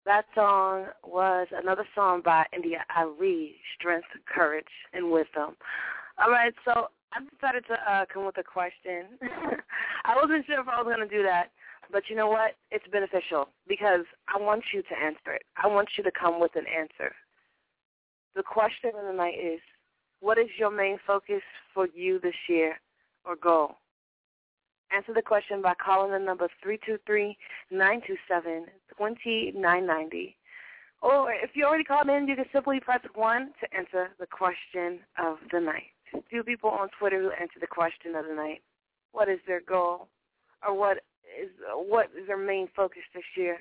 That song was another song by India Arie, Strength, Courage, and Wisdom. All right, so I decided to uh, come with a question. I wasn't sure if I was going to do that, but you know what? It's beneficial because I want you to answer it. I want you to come with an answer. The question of the night is, what is your main focus for you this year or goal? Answer the question by calling the number three two three, nine two seven, two nine nine zero. Or if you already called in, you can simply press one to answer the question of the night. Few people on Twitter who answer the question of the night. What is their goal? Or what is what is their main focus this year?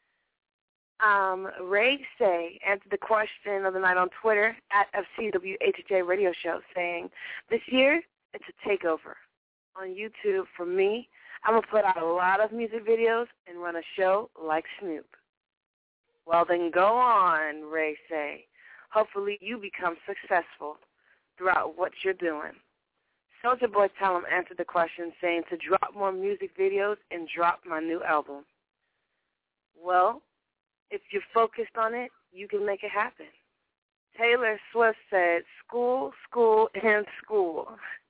Um, Ray Say answered the question of the night on Twitter at F C W H H A Radio Show, saying, this year, it's a takeover. On YouTube, for me, I'm going to put out a lot of music videos and run a show like Snoop. Well, then go on, Ray Say. Hopefully you become successful throughout what you're doing. Soulja Boy Talem answered the question saying to drop more music videos and drop my new album. Well, if you're focused on it, you can make it happen. Taylor Swift said, school, school, and school.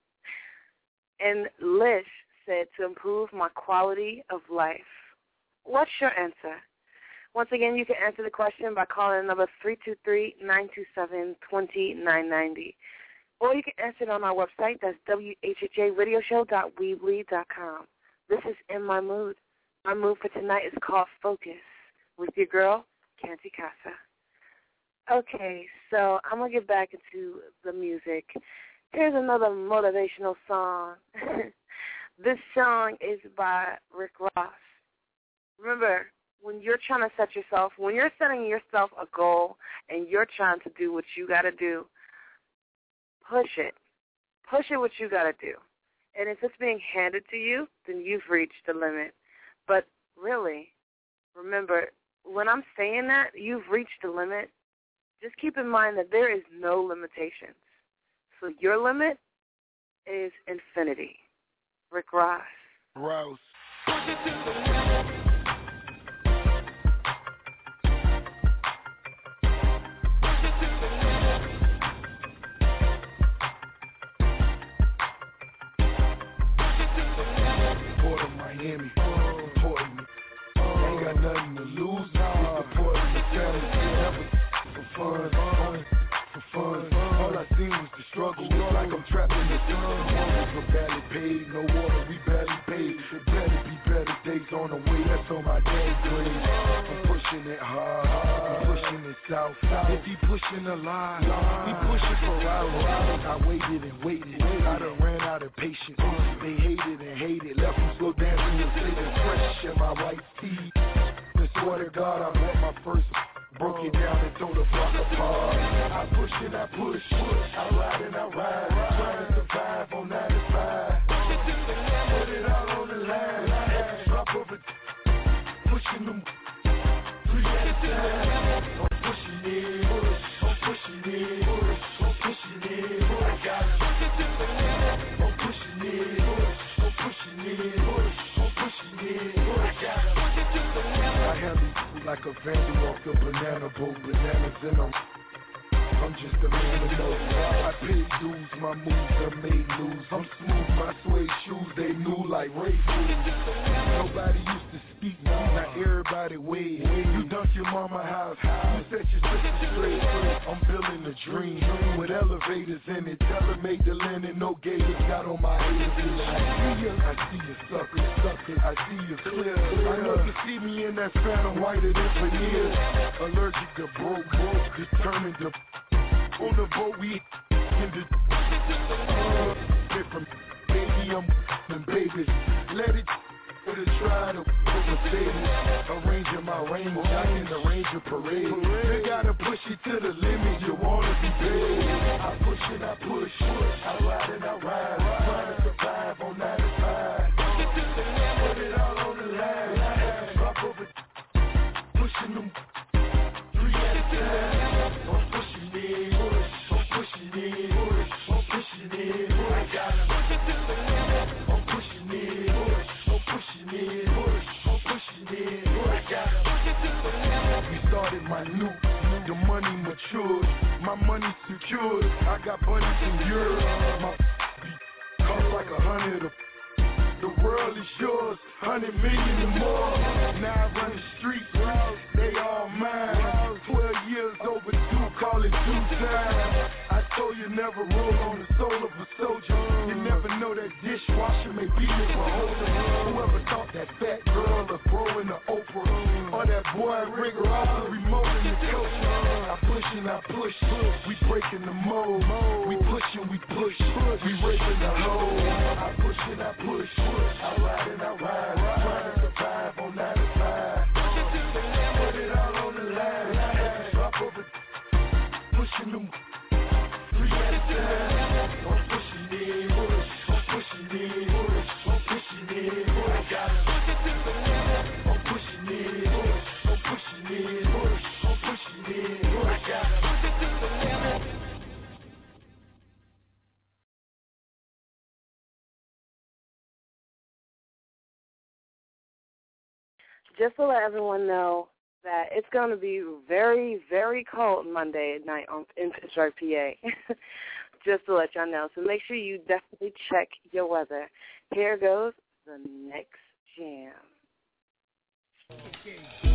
And Lish said, to improve my quality of life. What's your answer? Once again, you can answer the question by calling number three two three, nine two seven, two nine nine zero. Or you can answer it on our website. That's W H H A radio show dot weebly dot com. This is In My Mood. My mood for tonight is called Focus with your girl, Canty Casa. Okay, so I'm going to get back into the music. Here's another motivational song. This song is by Rick Ross. Remember, when you're trying to set yourself, when you're setting yourself a goal and you're trying to do what you got to do, push it. Push it what you got to do. And if it's being handed to you, then you've reached the limit. But really, remember, when I'm saying that, you've reached the limit, just keep in mind that there is no limitations. So your limit is infinity. Rick Ross. Ross. Port of Miami. Important. Ain't got nothing to lose. It's important to family. For fun. For fun. All I seen was the struggle. It's like I'm trapped in the sun. Mortgage were barely paid. No water, we barely paid. It better be better days on the way. That's on my day grade. I'm pushing it hard. I'm pushing it south. If he pushing the line, he pushing for hours. I waited and waited. I done ran out of patience. They hated and hated. Left them slow dancing and Satan fresh in my white tee. I swear to God, I bought my first. Broke it down and tore the block apart. I push and I push, I ride and I ride, trying to survive on ninety-five. Put it all on the line, drop of it, pushing them three at a time. I'm pushing it, I'm pushing it, I'm pushing it. I got it. I'm pushing it, I'm pushing it, I'm pushing it. I got it. I handle like a vandal off the banana boat, bananas in them. I'm just a man of know. I paid dues, my moves are made news. I'm smooth, my suede shoes, they new like Ray Food. Nobody used to speak, now everybody wave. You dunk your mama house, you set your sister straight. I'm building a dream with elevators in it. Tell her make the linen, no gators got on my haters. I see you, I see you sucker, sucker, I see you clear. I know you see me in that phantom whiter than veneers. Allergic to broke, broke, determined to. On the boat we in the uh, different baby, I'm and babies. Let it for the try to put Mercedes. Arranging my range, I can arrange a parade. You gotta push it to the limit, you wanna be big. I push and I push, I ride and I ride, trying to survive on ninety-five. Put it all on the line, drop over, pushing them three at a time. I'm pushing it. I'm pushing it, I'm pushing it, I got it. I'm pushing it, I'm pushing it, I'm pushing it, I got it. yours. I got bunnies in Europe. My cost like a hundred of. The world is yours, hundred million or more. Now I run the streets, they all mine. Twelve years overdue, call it due time. I told you never roll on the soul of a soldier. You never know that dishwasher may be your beholder. Whoever thought that fat girl a pro in the Oprah, or that boy rigger off the remote in the culture. I push and I push, we breaking the mold. We push and we push, we raising the hole. I push and I push. I ride and I ride, trying to survive on nine to five. Put it all on the line, drop over, pushing them three at a time. I'm pushing it, push, I'm pushing it, push, I'm pushing it, push. I got it. I'm pushing it, push, I'm pushing it, push, I'm pushing it, push. I got it. Just to let everyone know that it's going to be very, very cold Monday at night on, in Pittsburgh, P A. Just to let y'all know. So make sure you definitely check your weather. Here goes the next jam. Okay.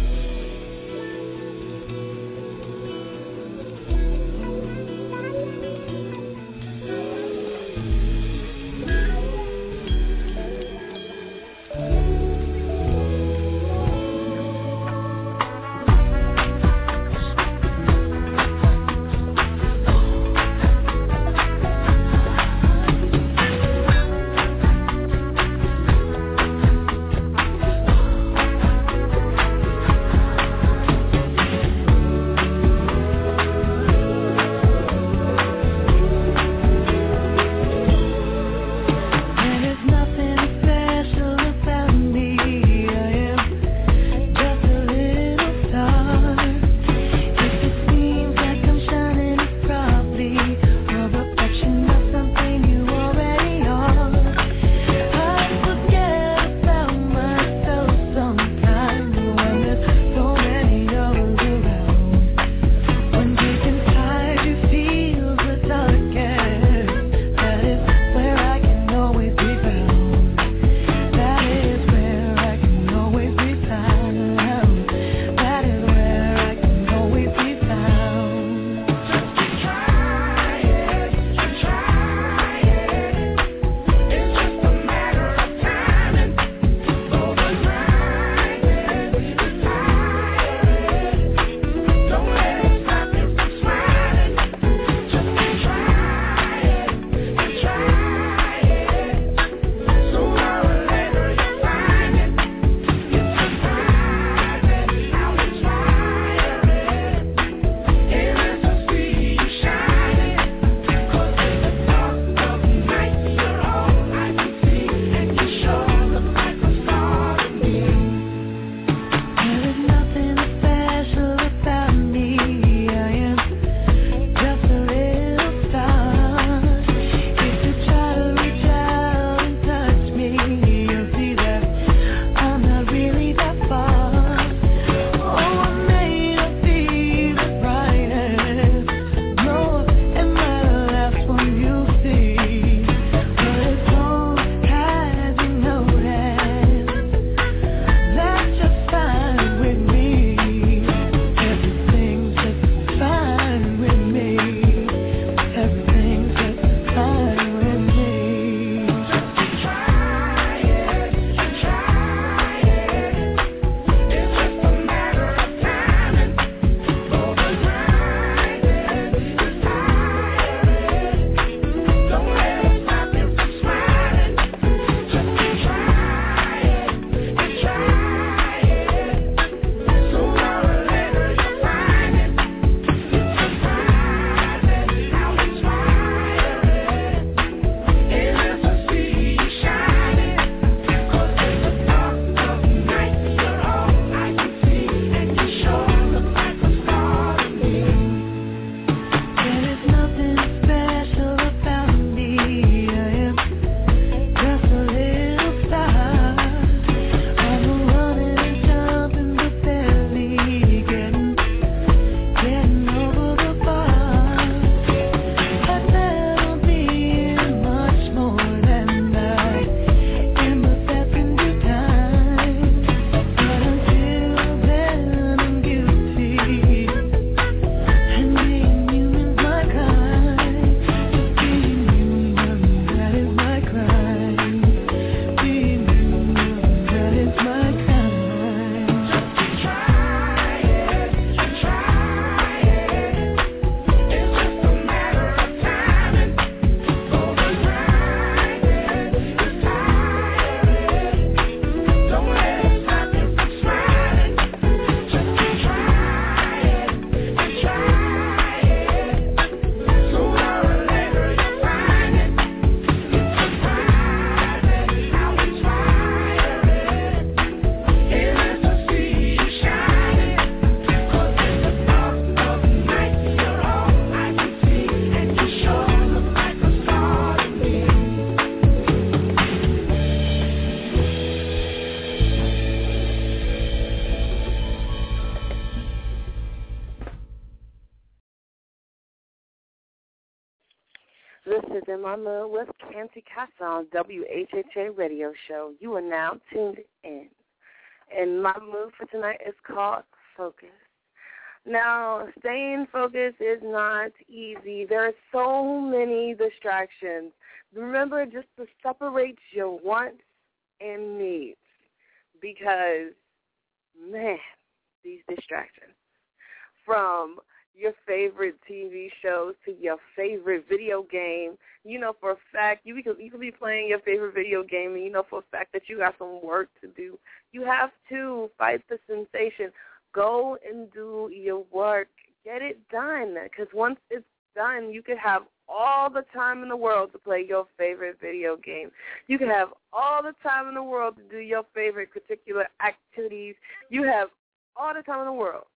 This is In My Mood with Canty Casa on W H H A Radio Show. You are now tuned in. And my mood for tonight is called Focus. Now, staying focused is not easy. There are so many distractions. Remember just to separate your wants and needs because, man, these distractions. From your favorite T V shows to your favorite video game. You know for a fact, you could, you could be playing your favorite video game and you know for a fact that you got some work to do. You have to fight the sensation. Go and do your work. Get it done because once it's done, you could have all the time in the world to play your favorite video game. You can have all the time in the world to do your favorite particular activities. You have all the time in the world.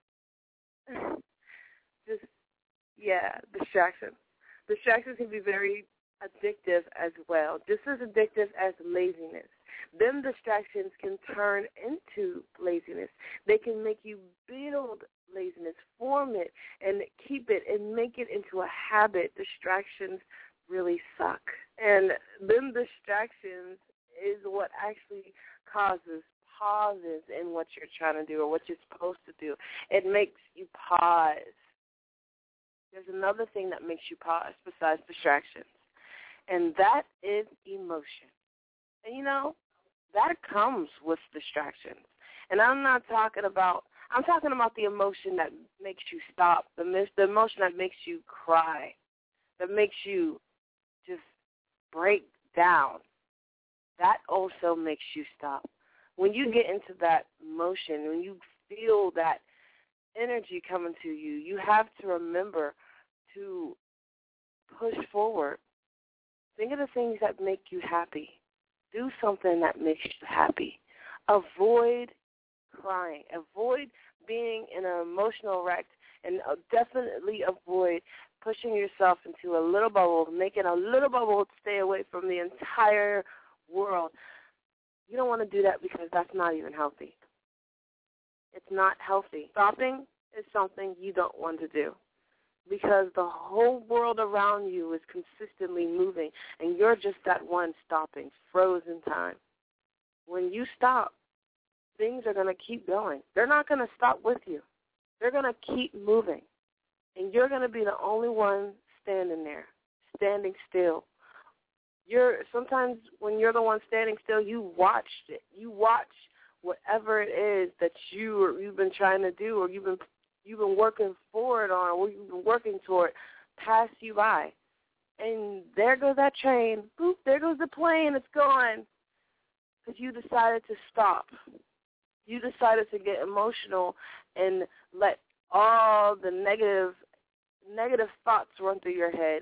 Just, yeah, distractions. Distractions can be very addictive as well, just as addictive as laziness. Them distractions can turn into laziness. They can make you build laziness, form it, and keep it, and make it into a habit. Distractions really suck. And them distractions is what actually causes pauses in what you're trying to do or what you're supposed to do. It makes you pause. There's another thing that makes you pause besides distractions, and that is emotion. And, you know, that comes with distractions. And I'm not talking about, I'm talking about the emotion that makes you stop, the, the emotion that makes you cry, that makes you just break down. That also makes you stop. When you get into that emotion, when you feel that energy coming to you, you have to remember to push forward. Think of the things that make you happy. Do something that makes you happy. Avoid crying. Avoid being in an emotional wreck, and definitely avoid pushing yourself into a little bubble, making a little bubble to stay away from the entire world. You don't want to do that because that's not even healthy. It's not healthy. Stopping is something you don't want to do because the whole world around you is consistently moving, and you're just that one stopping, frozen time. When you stop, things are going to keep going. They're not going to stop with you. They're going to keep moving, and you're going to be the only one standing there, standing still. You're sometimes when you're the one standing still, you watched it. You watch whatever it is that you or you've been trying to do, or you've been you've been working forward on, or you've been working toward, pass you by, and there goes that train. Boop! There goes the plane. It's gone because you decided to stop. You decided to get emotional and let all the negative negative thoughts run through your head.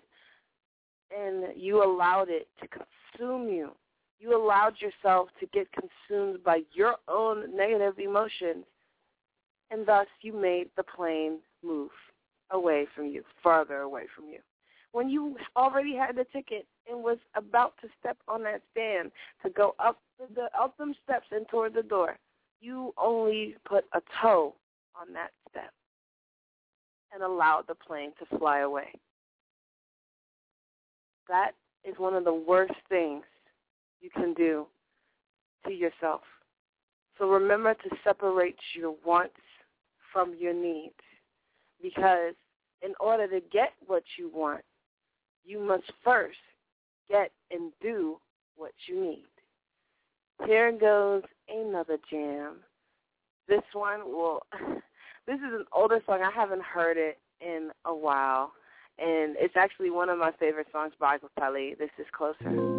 And you allowed it to consume you. You allowed yourself to get consumed by your own negative emotions, and thus you made the plane move away from you, farther away from you. When you already had the ticket and was about to step on that stand to go up the up them steps and toward the door, you only put a toe on that step and allowed the plane to fly away. That is one of the worst things you can do to yourself. So remember to separate your wants from your needs, because in order to get what you want, you must first get and do what you need. Here goes another jam. This one will, this is an older song. I haven't heard it in a while. And it's actually one of my favorite songs by Khalid. This is Closer.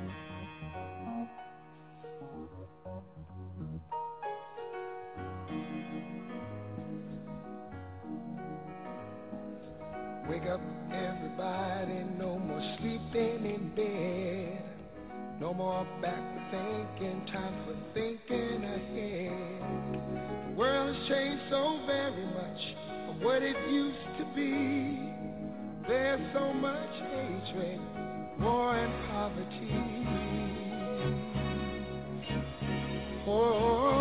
Wake up, everybody, no more sleeping in bed. No more backward thinking, time for thinking ahead. The world has changed so very much from what it used to be. There's so much hatred, war and poverty. Oh,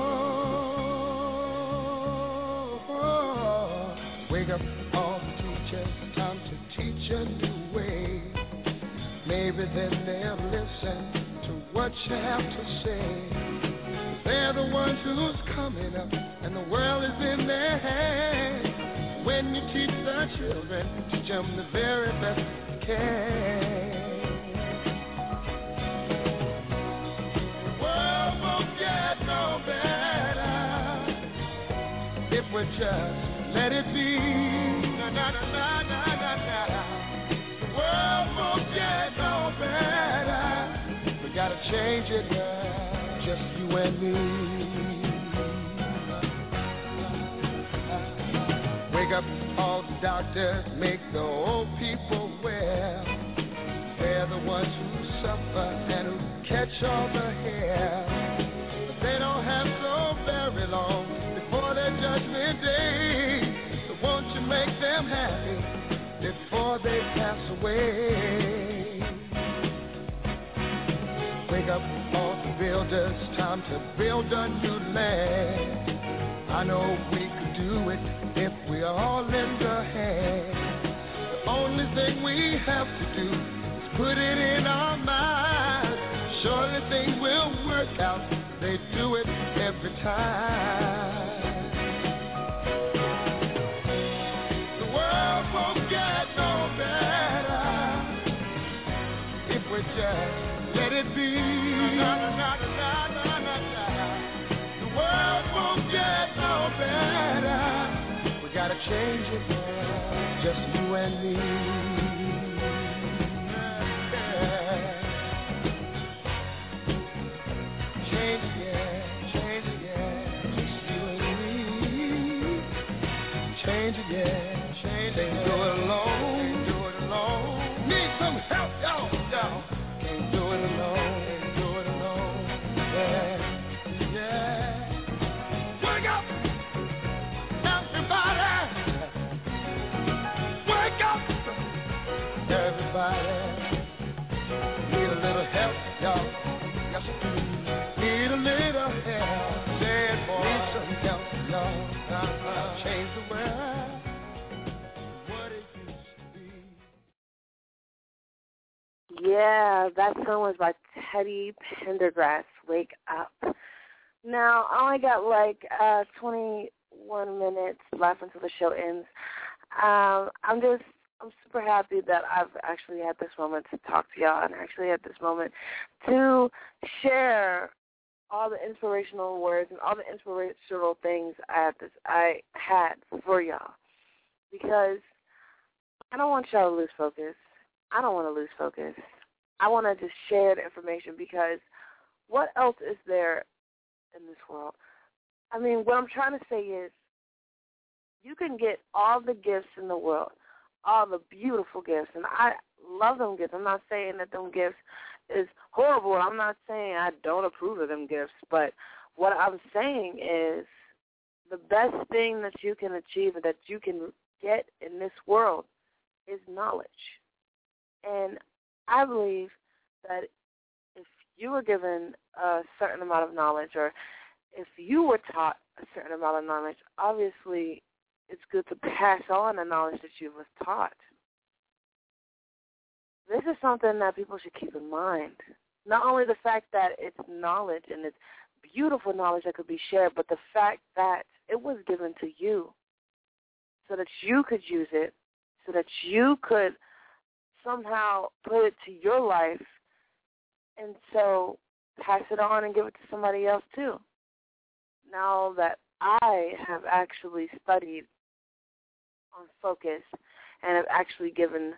oh, oh. Wake up, all the teachers, time to teach a new way. Maybe then they'll listen to what you have to say. They're the ones who's coming up, and the world is in their hands. When you teach the children, teach them the very best you can. The world won't get no better if we just let it be. Na na na na na na na. The world won't get no better. We gotta change it, girl, just you and me. Wake up, all the doctors, make the old people well. They're the ones who suffer and who catch all the hair. But they don't have so very long before their judgment day. So won't you make them happy before they pass away? Wake up, all the builders, time to build a new land. I know we could do it if we all lend a hand. The only thing we have to do is put it in our minds. Surely things will work out, they do it every time. The world won't get no better if we just let it be. Na, na, na, na, na, na, na. The world won't get no better. We gotta change it, girl, just you and me. Yeah. Change it, yeah, change it, yeah, just you and me. Change it, yeah, change it. Can't do it alone, can't do it alone. Need some help, y'all, y'all. Can't do it alone, can't do it alone. Yeah, yeah. Wake up, everybody. Wake up, everybody. Need a little help, y'all. Yes, need a little help. Say it, boy. Need some help, y'all. Uh-huh. Change the world. What it used to be. Yeah, that song was by Teddy Pendergrass, Wake Up. Now, I only got like uh, twenty-one minutes left until the show ends. Um, I'm just, I'm super happy that I've actually had this moment to talk to y'all and actually had this moment to share all the inspirational words and all the inspirational things I had, this, I had for y'all. Because I don't want y'all to lose focus. I don't want to lose focus. I want to just share the information because what else is there in this world? I mean, what I'm trying to say is you can get all the gifts in the world, all the beautiful gifts, and I love them gifts. I'm not saying that them gifts is horrible. I'm not saying I don't approve of them gifts, but what I'm saying is the best thing that you can achieve and that you can get in this world is knowledge. And I believe that if you were given a certain amount of knowledge or if you were taught a certain amount of knowledge, obviously it's good to pass on the knowledge that you was taught. This is something that people should keep in mind. Not only the fact that it's knowledge and it's beautiful knowledge that could be shared, but the fact that it was given to you so that you could use it, so that you could somehow put it to your life and so pass it on and give it to somebody else too. Now that I have actually studied on focus and have actually given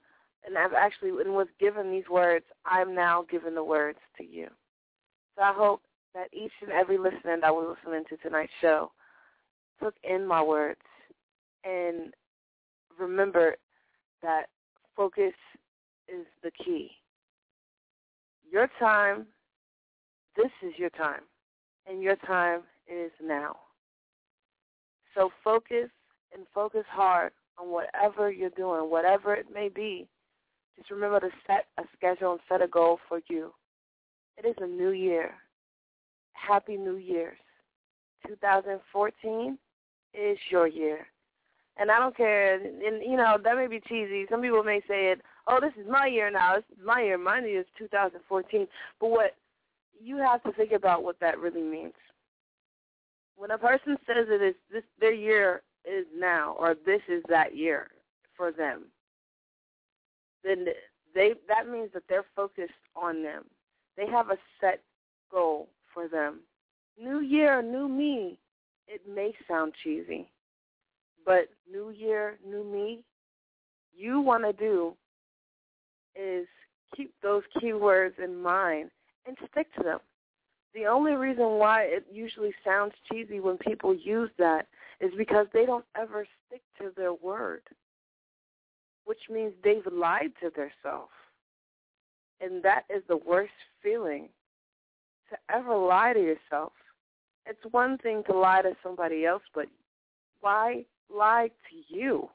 and I've actually and was given these words, I'm now giving the words to you. So I hope that each and every listener that was listening to tonight's show took in my words and remember that focus is the key. Your time, this is your time, and your time is now. So focus and focus hard on whatever you're doing, whatever it may be. Just remember to set a schedule and set a goal for you. It is a new year. Happy New Year's. two thousand fourteen is your year. And I don't care, and, you know, that may be cheesy. Some people may say it, oh, this is my year now. This is my year. My year is two thousand fourteen. But what you have to think about what that really means. When a person says it is this, their year is now, or this is that year for them, then they that means that they're focused on them. They have a set goal for them. New year, new me. It may sound cheesy, but new year, new me, you want to do is keep those keywords in mind and stick to them. The only reason why it usually sounds cheesy when people use that is because they don't ever stick to their word, which means they've lied to themselves. And that is the worst feeling, to ever lie to yourself. It's one thing to lie to somebody else, but why lie to you?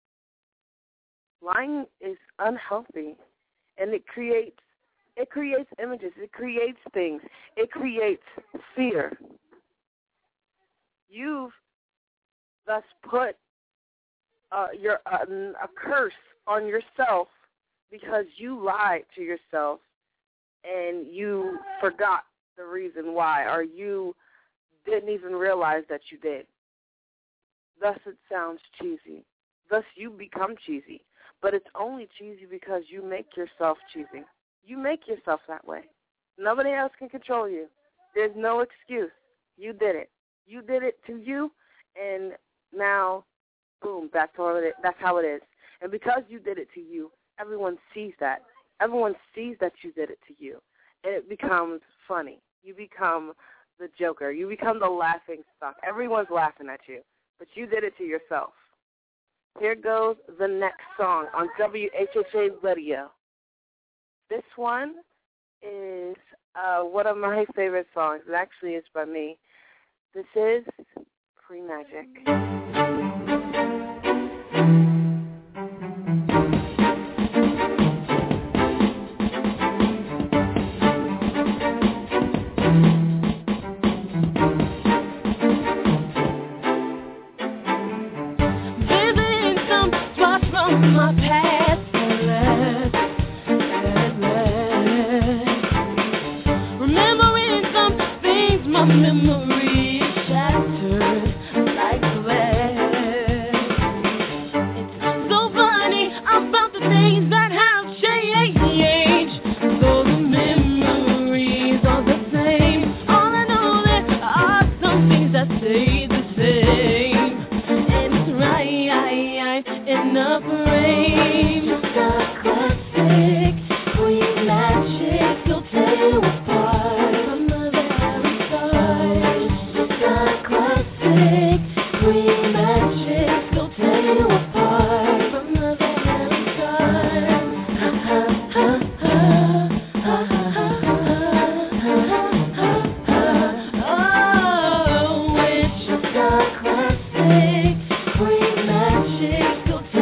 Lying is unhealthy, and it creates it creates images. It creates things. It creates fear. You've thus put uh, your uh, a curse on yourself because you lied to yourself and you forgot the reason why, or you didn't even realize that you did. Thus it sounds cheesy. Thus you become cheesy. But it's only cheesy because you make yourself cheesy. You make yourself that way. Nobody else can control you. There's no excuse. You did it. You did it to you, and now, boom, that's how it is. That's how it is. And because you did it to you, everyone sees that. Everyone sees that you did it to you, and it becomes funny. You become the joker. You become the laughing stock. Everyone's laughing at you, but you did it to yourself. Here goes the next song on W H H A Radio. This one is uh, one of my favorite songs. It actually is by me. This is Pre-Magic. My past, remembering some things, my memory is shattered like glass. It's so funny about the things that have changed, though the memories are the same. All I know there are some things that stay the same, and it's right in the frame. Just a classic, free magic, you'll tear you apart from the very start. Just a classic, free magic, you'll tear you apart from the very start. Ha ha ha ha, ha ha ha ha. Oh, it's just a classic, free magic.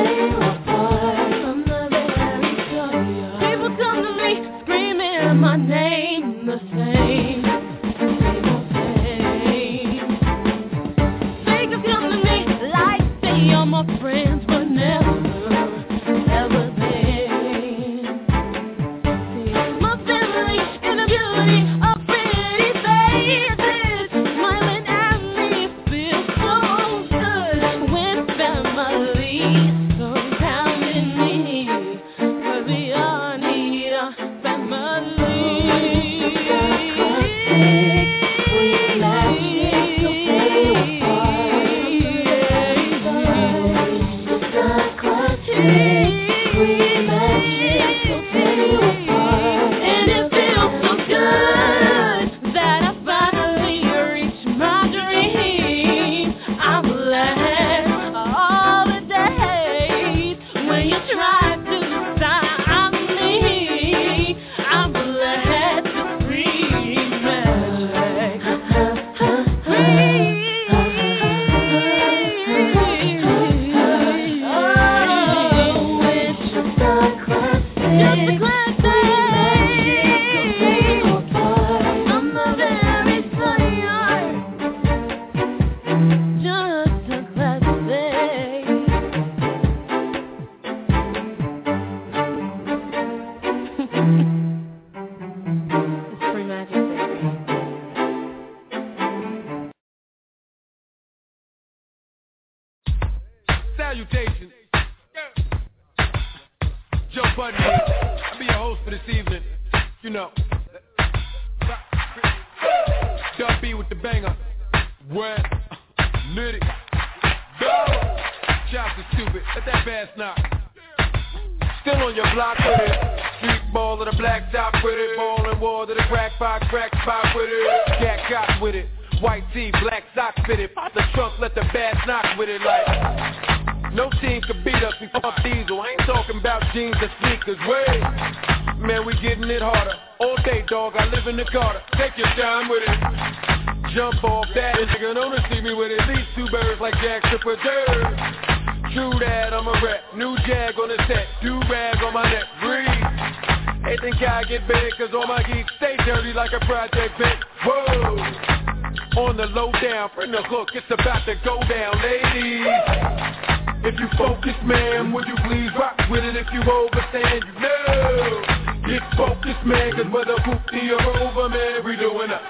My name the same, same old same. Fakers come to me like they are my friends, but never, ever been. See, my family in the beauty of pretty faces, smiling at me feels so good when family surrounding me, 'cause we all need a family. Salutations. Joe Budden here. I'll be your host for this evening. You know. Dub B with the banger. Wet. Nitty. Go. Chops is stupid. Let that bass knock. Still on your block with it. Street ball to the black top with it. Ball and wall to the crack box, crack spot with it. Cat cock with it. White tee, black socks fitted. Pop the trunk, let the bass knock with it like. No team can beat us, we fuck diesel. I ain't talking about jeans and sneakers, wait. Man, we getting it harder. All day, dog, I live in the Carter. Take your time with it. Jump off that, and nigga don't see me with at least two birds like Jack Tripper Dirt. True that, I'm a rep. New Jag on the set. Do-rag on my neck. Breathe. They think I get big, cause all my geeks stay dirty like a project bit. Whoa. On the low down, bring the hook, it's about to go down, ladies. If you focus, man, would you please rock with it? If you overstand, you know. Get focused, man, cause whether hoopty or over, man, we doing up.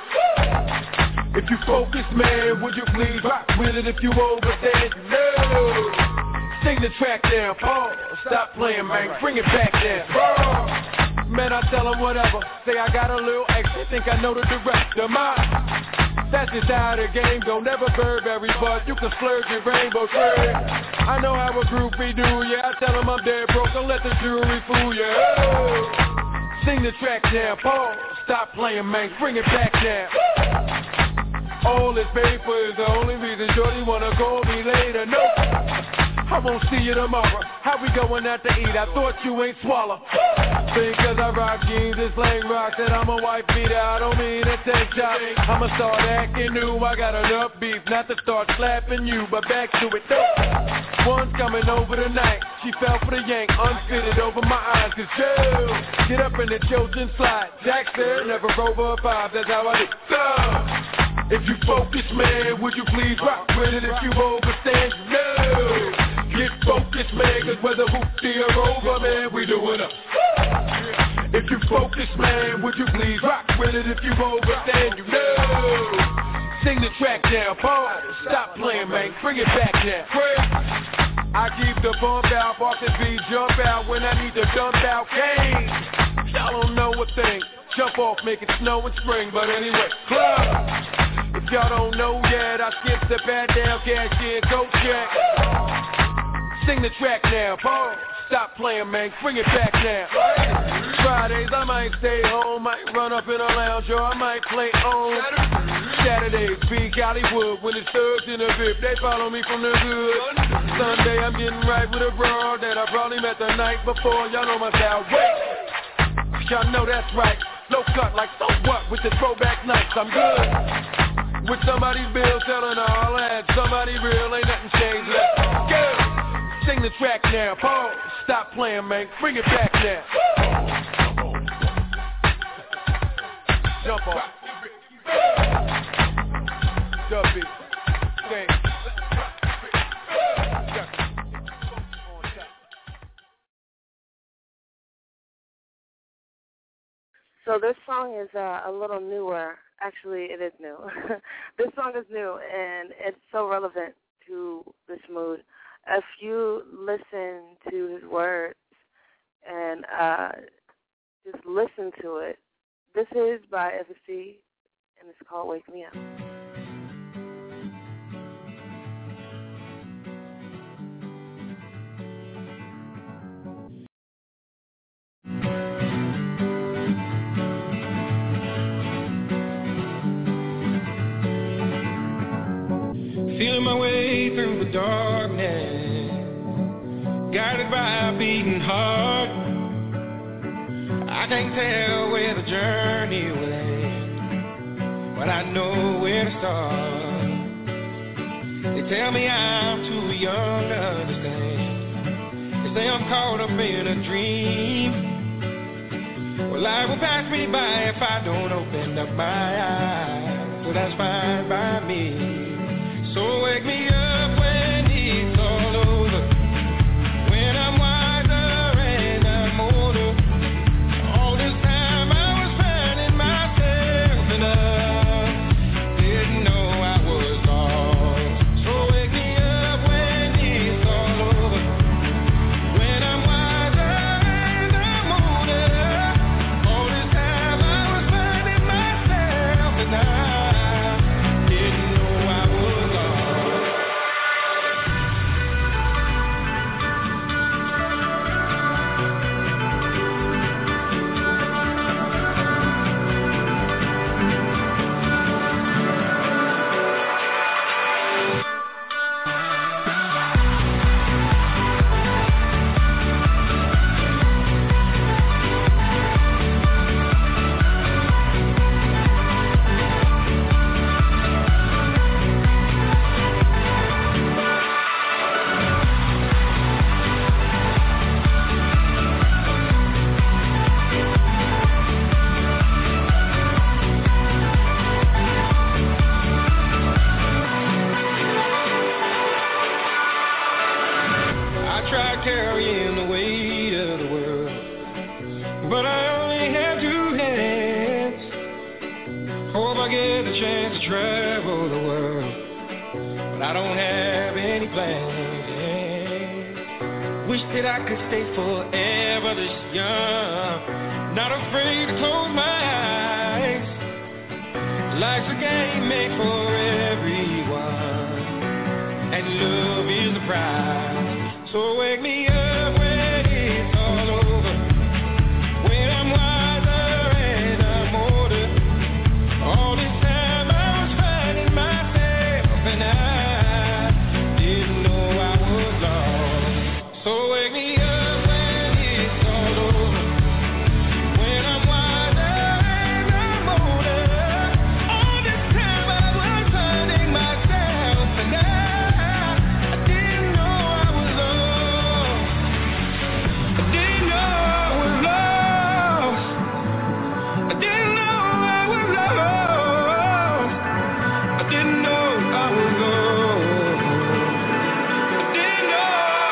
If you focus, man, would you please rock with it? If you overstand, you know. Sing the track down, pause, stop playing, man, bring it back down. Bro. Man, I tell them whatever, say I got a little extra, think I know the director, mine. That's just how the game go, never Burberry, but you can splurge your rainbow trade. I know how a groupie do, yeah, I tell them I'm dead broke, don't let the jewelry fool you. Oh. Sing the track down, pause, stop playing, man, bring it back down. All this paper is the only reason Shorty wanna call me later, no. I won't see you tomorrow. How we going out to eat? I thought you ain't swallow. Because I rock jeans and slang rocks and I'm a white beater. I don't mean to take shots. I'ma start acting new. I got enough beef not to start slapping you, but back to it though. One's coming over tonight. She fell for the yank, unfitted over my eyes. Cause chill, get up in the Trojan slide. Jack said never over a five. That's how I do. So, if you focus, man, would you please rock with it? If you overstand, no. Get focused, man, cause whether hoopty or over, man, we doing up. If you focus, man, would you please rock with it? If you overstand, you know. Sing the track down, pause, stop playing, man, bring it back down. I keep the bump out, off the beat, jump out when I need to dump out cane. Y'all don't know a thing, jump off, make it snow in spring, but anyway, club. If y'all don't know yet, I skip the bad down, cash in, go check. Sing the track now, pause, stop playing, man, bring it back now. Fridays I might stay home, might run up in a lounge or I might play on. Saturdays, big Hollywood, when it's thugs in the V I P, they follow me from the hood. Sunday I'm getting right with a broad that I probably met the night before, y'all know my style, wait. Y'all know that's right, low cut like so what with the throwback nights, I'm good. With somebody's bill telling all that, somebody real, ain't nothing changed, let's go. Sing the track now, pause, stop playing, man, bring it back now. Jump on. Jump it. Sing. So this song is uh, a little newer. Actually, it is new. This song is new, and it's so relevant to this mood. If you listen to his words and uh, just listen to it, this is by F S C, and it's called Wake Me Up. Feeling my way through the darkness, guided by a beating heart. I can't tell where the journey will end, but I know where to start. They tell me I'm too young to understand. They say I'm caught up in a dream. Well, life will pass me by if I don't open up my eyes, so that's fine by me. So wake me up when it's all over, when I'm wiser and I'm older. All this time I was finding myself and I didn't know I was lost. So wake me up when it's all over. I get the chance to travel the world, but I don't have any plans. Yeah. Wish that I could stay forever this young, not afraid to close my eyes. Life's a game made for everyone, and love is the prize. So wake me up when it's all over, when I'm wiser and I'm older. All this time I was finding myself, and I didn't know I was lost. So wake me up when it's all over, when I'm wiser and I'm older. All this time I was finding myself, and I, I didn't know I was lost. I didn't know I was lost. I didn't know I was lost. I didn't know I was lost. I didn't know.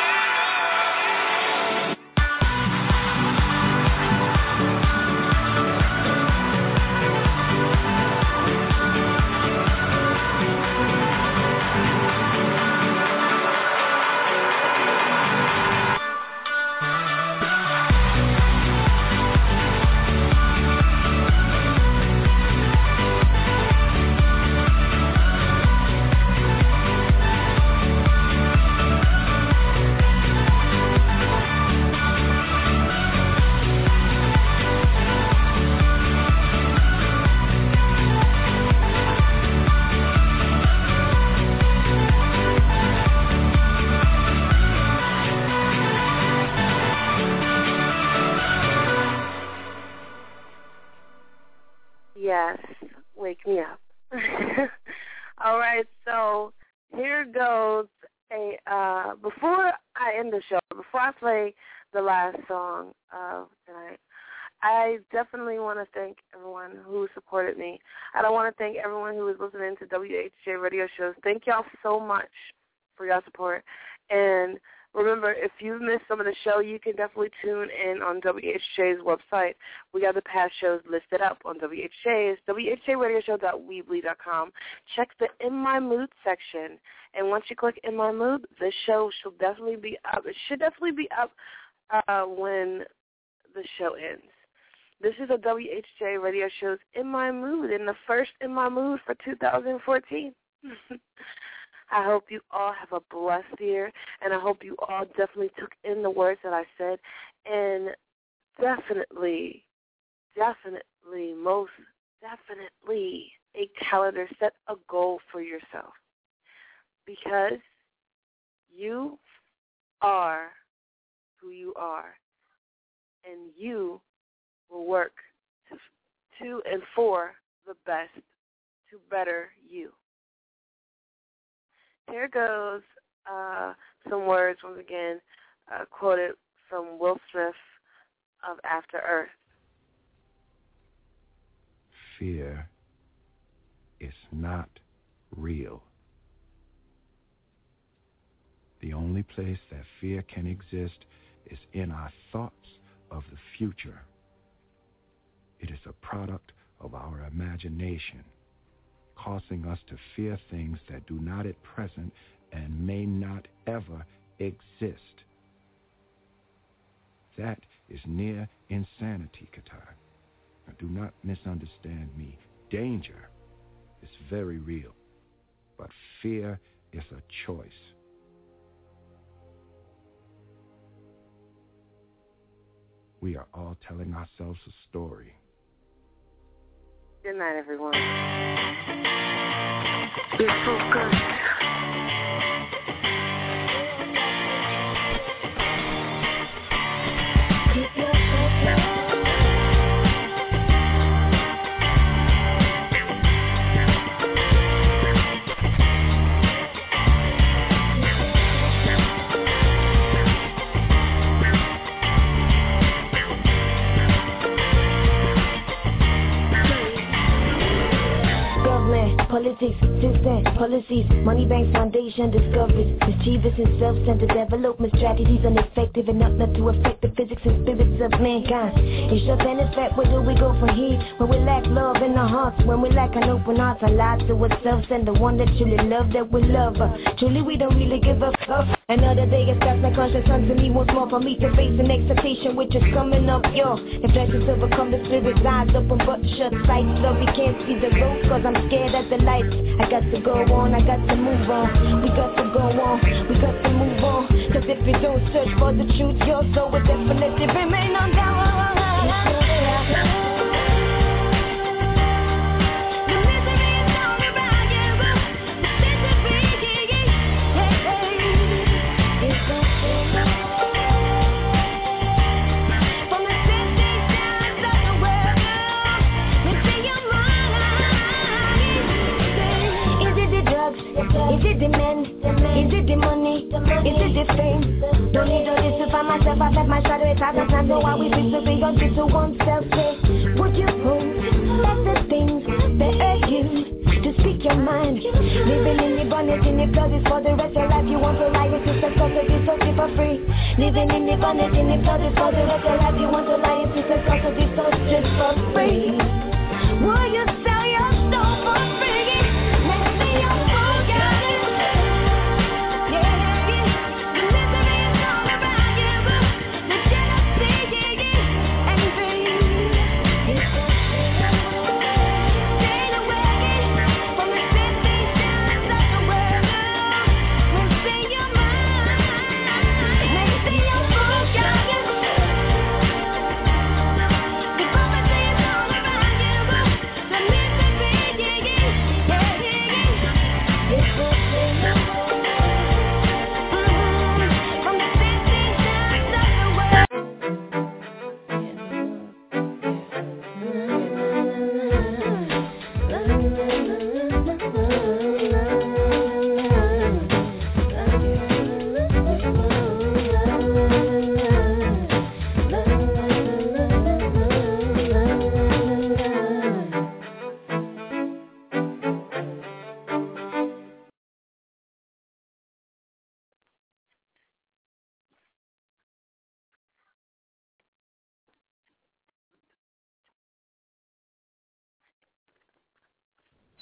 Yes, wake me up. All right, so here goes a, uh, before I end the show, before I play the last song of tonight, I definitely want to thank everyone who supported me. And I want to thank everyone who is listening to W H J radio shows. Thank y'all so much for your support. And remember, if you've missed some of the show, you can definitely tune in on W H J's website. We got the past shows listed up on W H J's, W H J radio show dot weebly dot com. Check the In My Mood section. And once you click In My Mood, this show should definitely be up. It should definitely be up uh, when the show ends. This is a W H J radio show's In My Mood, and the first In My Mood for two thousand fourteen. I hope you all have a blessed year, and I hope you all definitely took in the words that I said, and definitely, definitely, most definitely a calendar. Set a goal for yourself, because you are who you are, and you will work to, to and for the best, to better you. Here goes uh, some words, once again, uh, quoted from Will Smith of After Earth. Fear is not real. The only place that fear can exist is in our thoughts of the future. It is a product of our imagination, causing us to fear things that do not at present and may not ever exist. That is near insanity, Qatar. Now, do not misunderstand me. Danger is very real, but fear is a choice. We are all telling ourselves a story. Good night, everyone. Get focused. Keep your focus. politics, system, policies, money banks, foundation, discoveries, mischievous and self-centered development strategies, ineffective and not meant to affect the physics and spirits of mankind. In short and in fact, where do we go from here? When we lack love in our hearts, when we lack an open heart, a lie to ourselves and the one that truly love, that we love. Uh, truly we don't really give a fuck. Another day is past my conscience unto me once more for me to face an expectation which is coming up, yo. If blessings overcome the spirit's eyes open but shut sight, so we can't see the road cause I'm scared at the lights. I got to go on, I got to move on. We got to go on, we got to move on. Cause if we don't search for the truth, your soul will definitely remain on down. Is it the men? Is it the money? Is it the fame? Don't need all this to find myself. I left my shadow a thousand times. So why we fix to be on to oneself? Say, would you hold at the things that hurt you? To speak your mind. Living in the bondage in the closet for the rest of your life. You want to lie with yourself cause it is so for free. Living in the bondage in the closet for the rest of your life. You want to lie with yourself cause it is so just for free.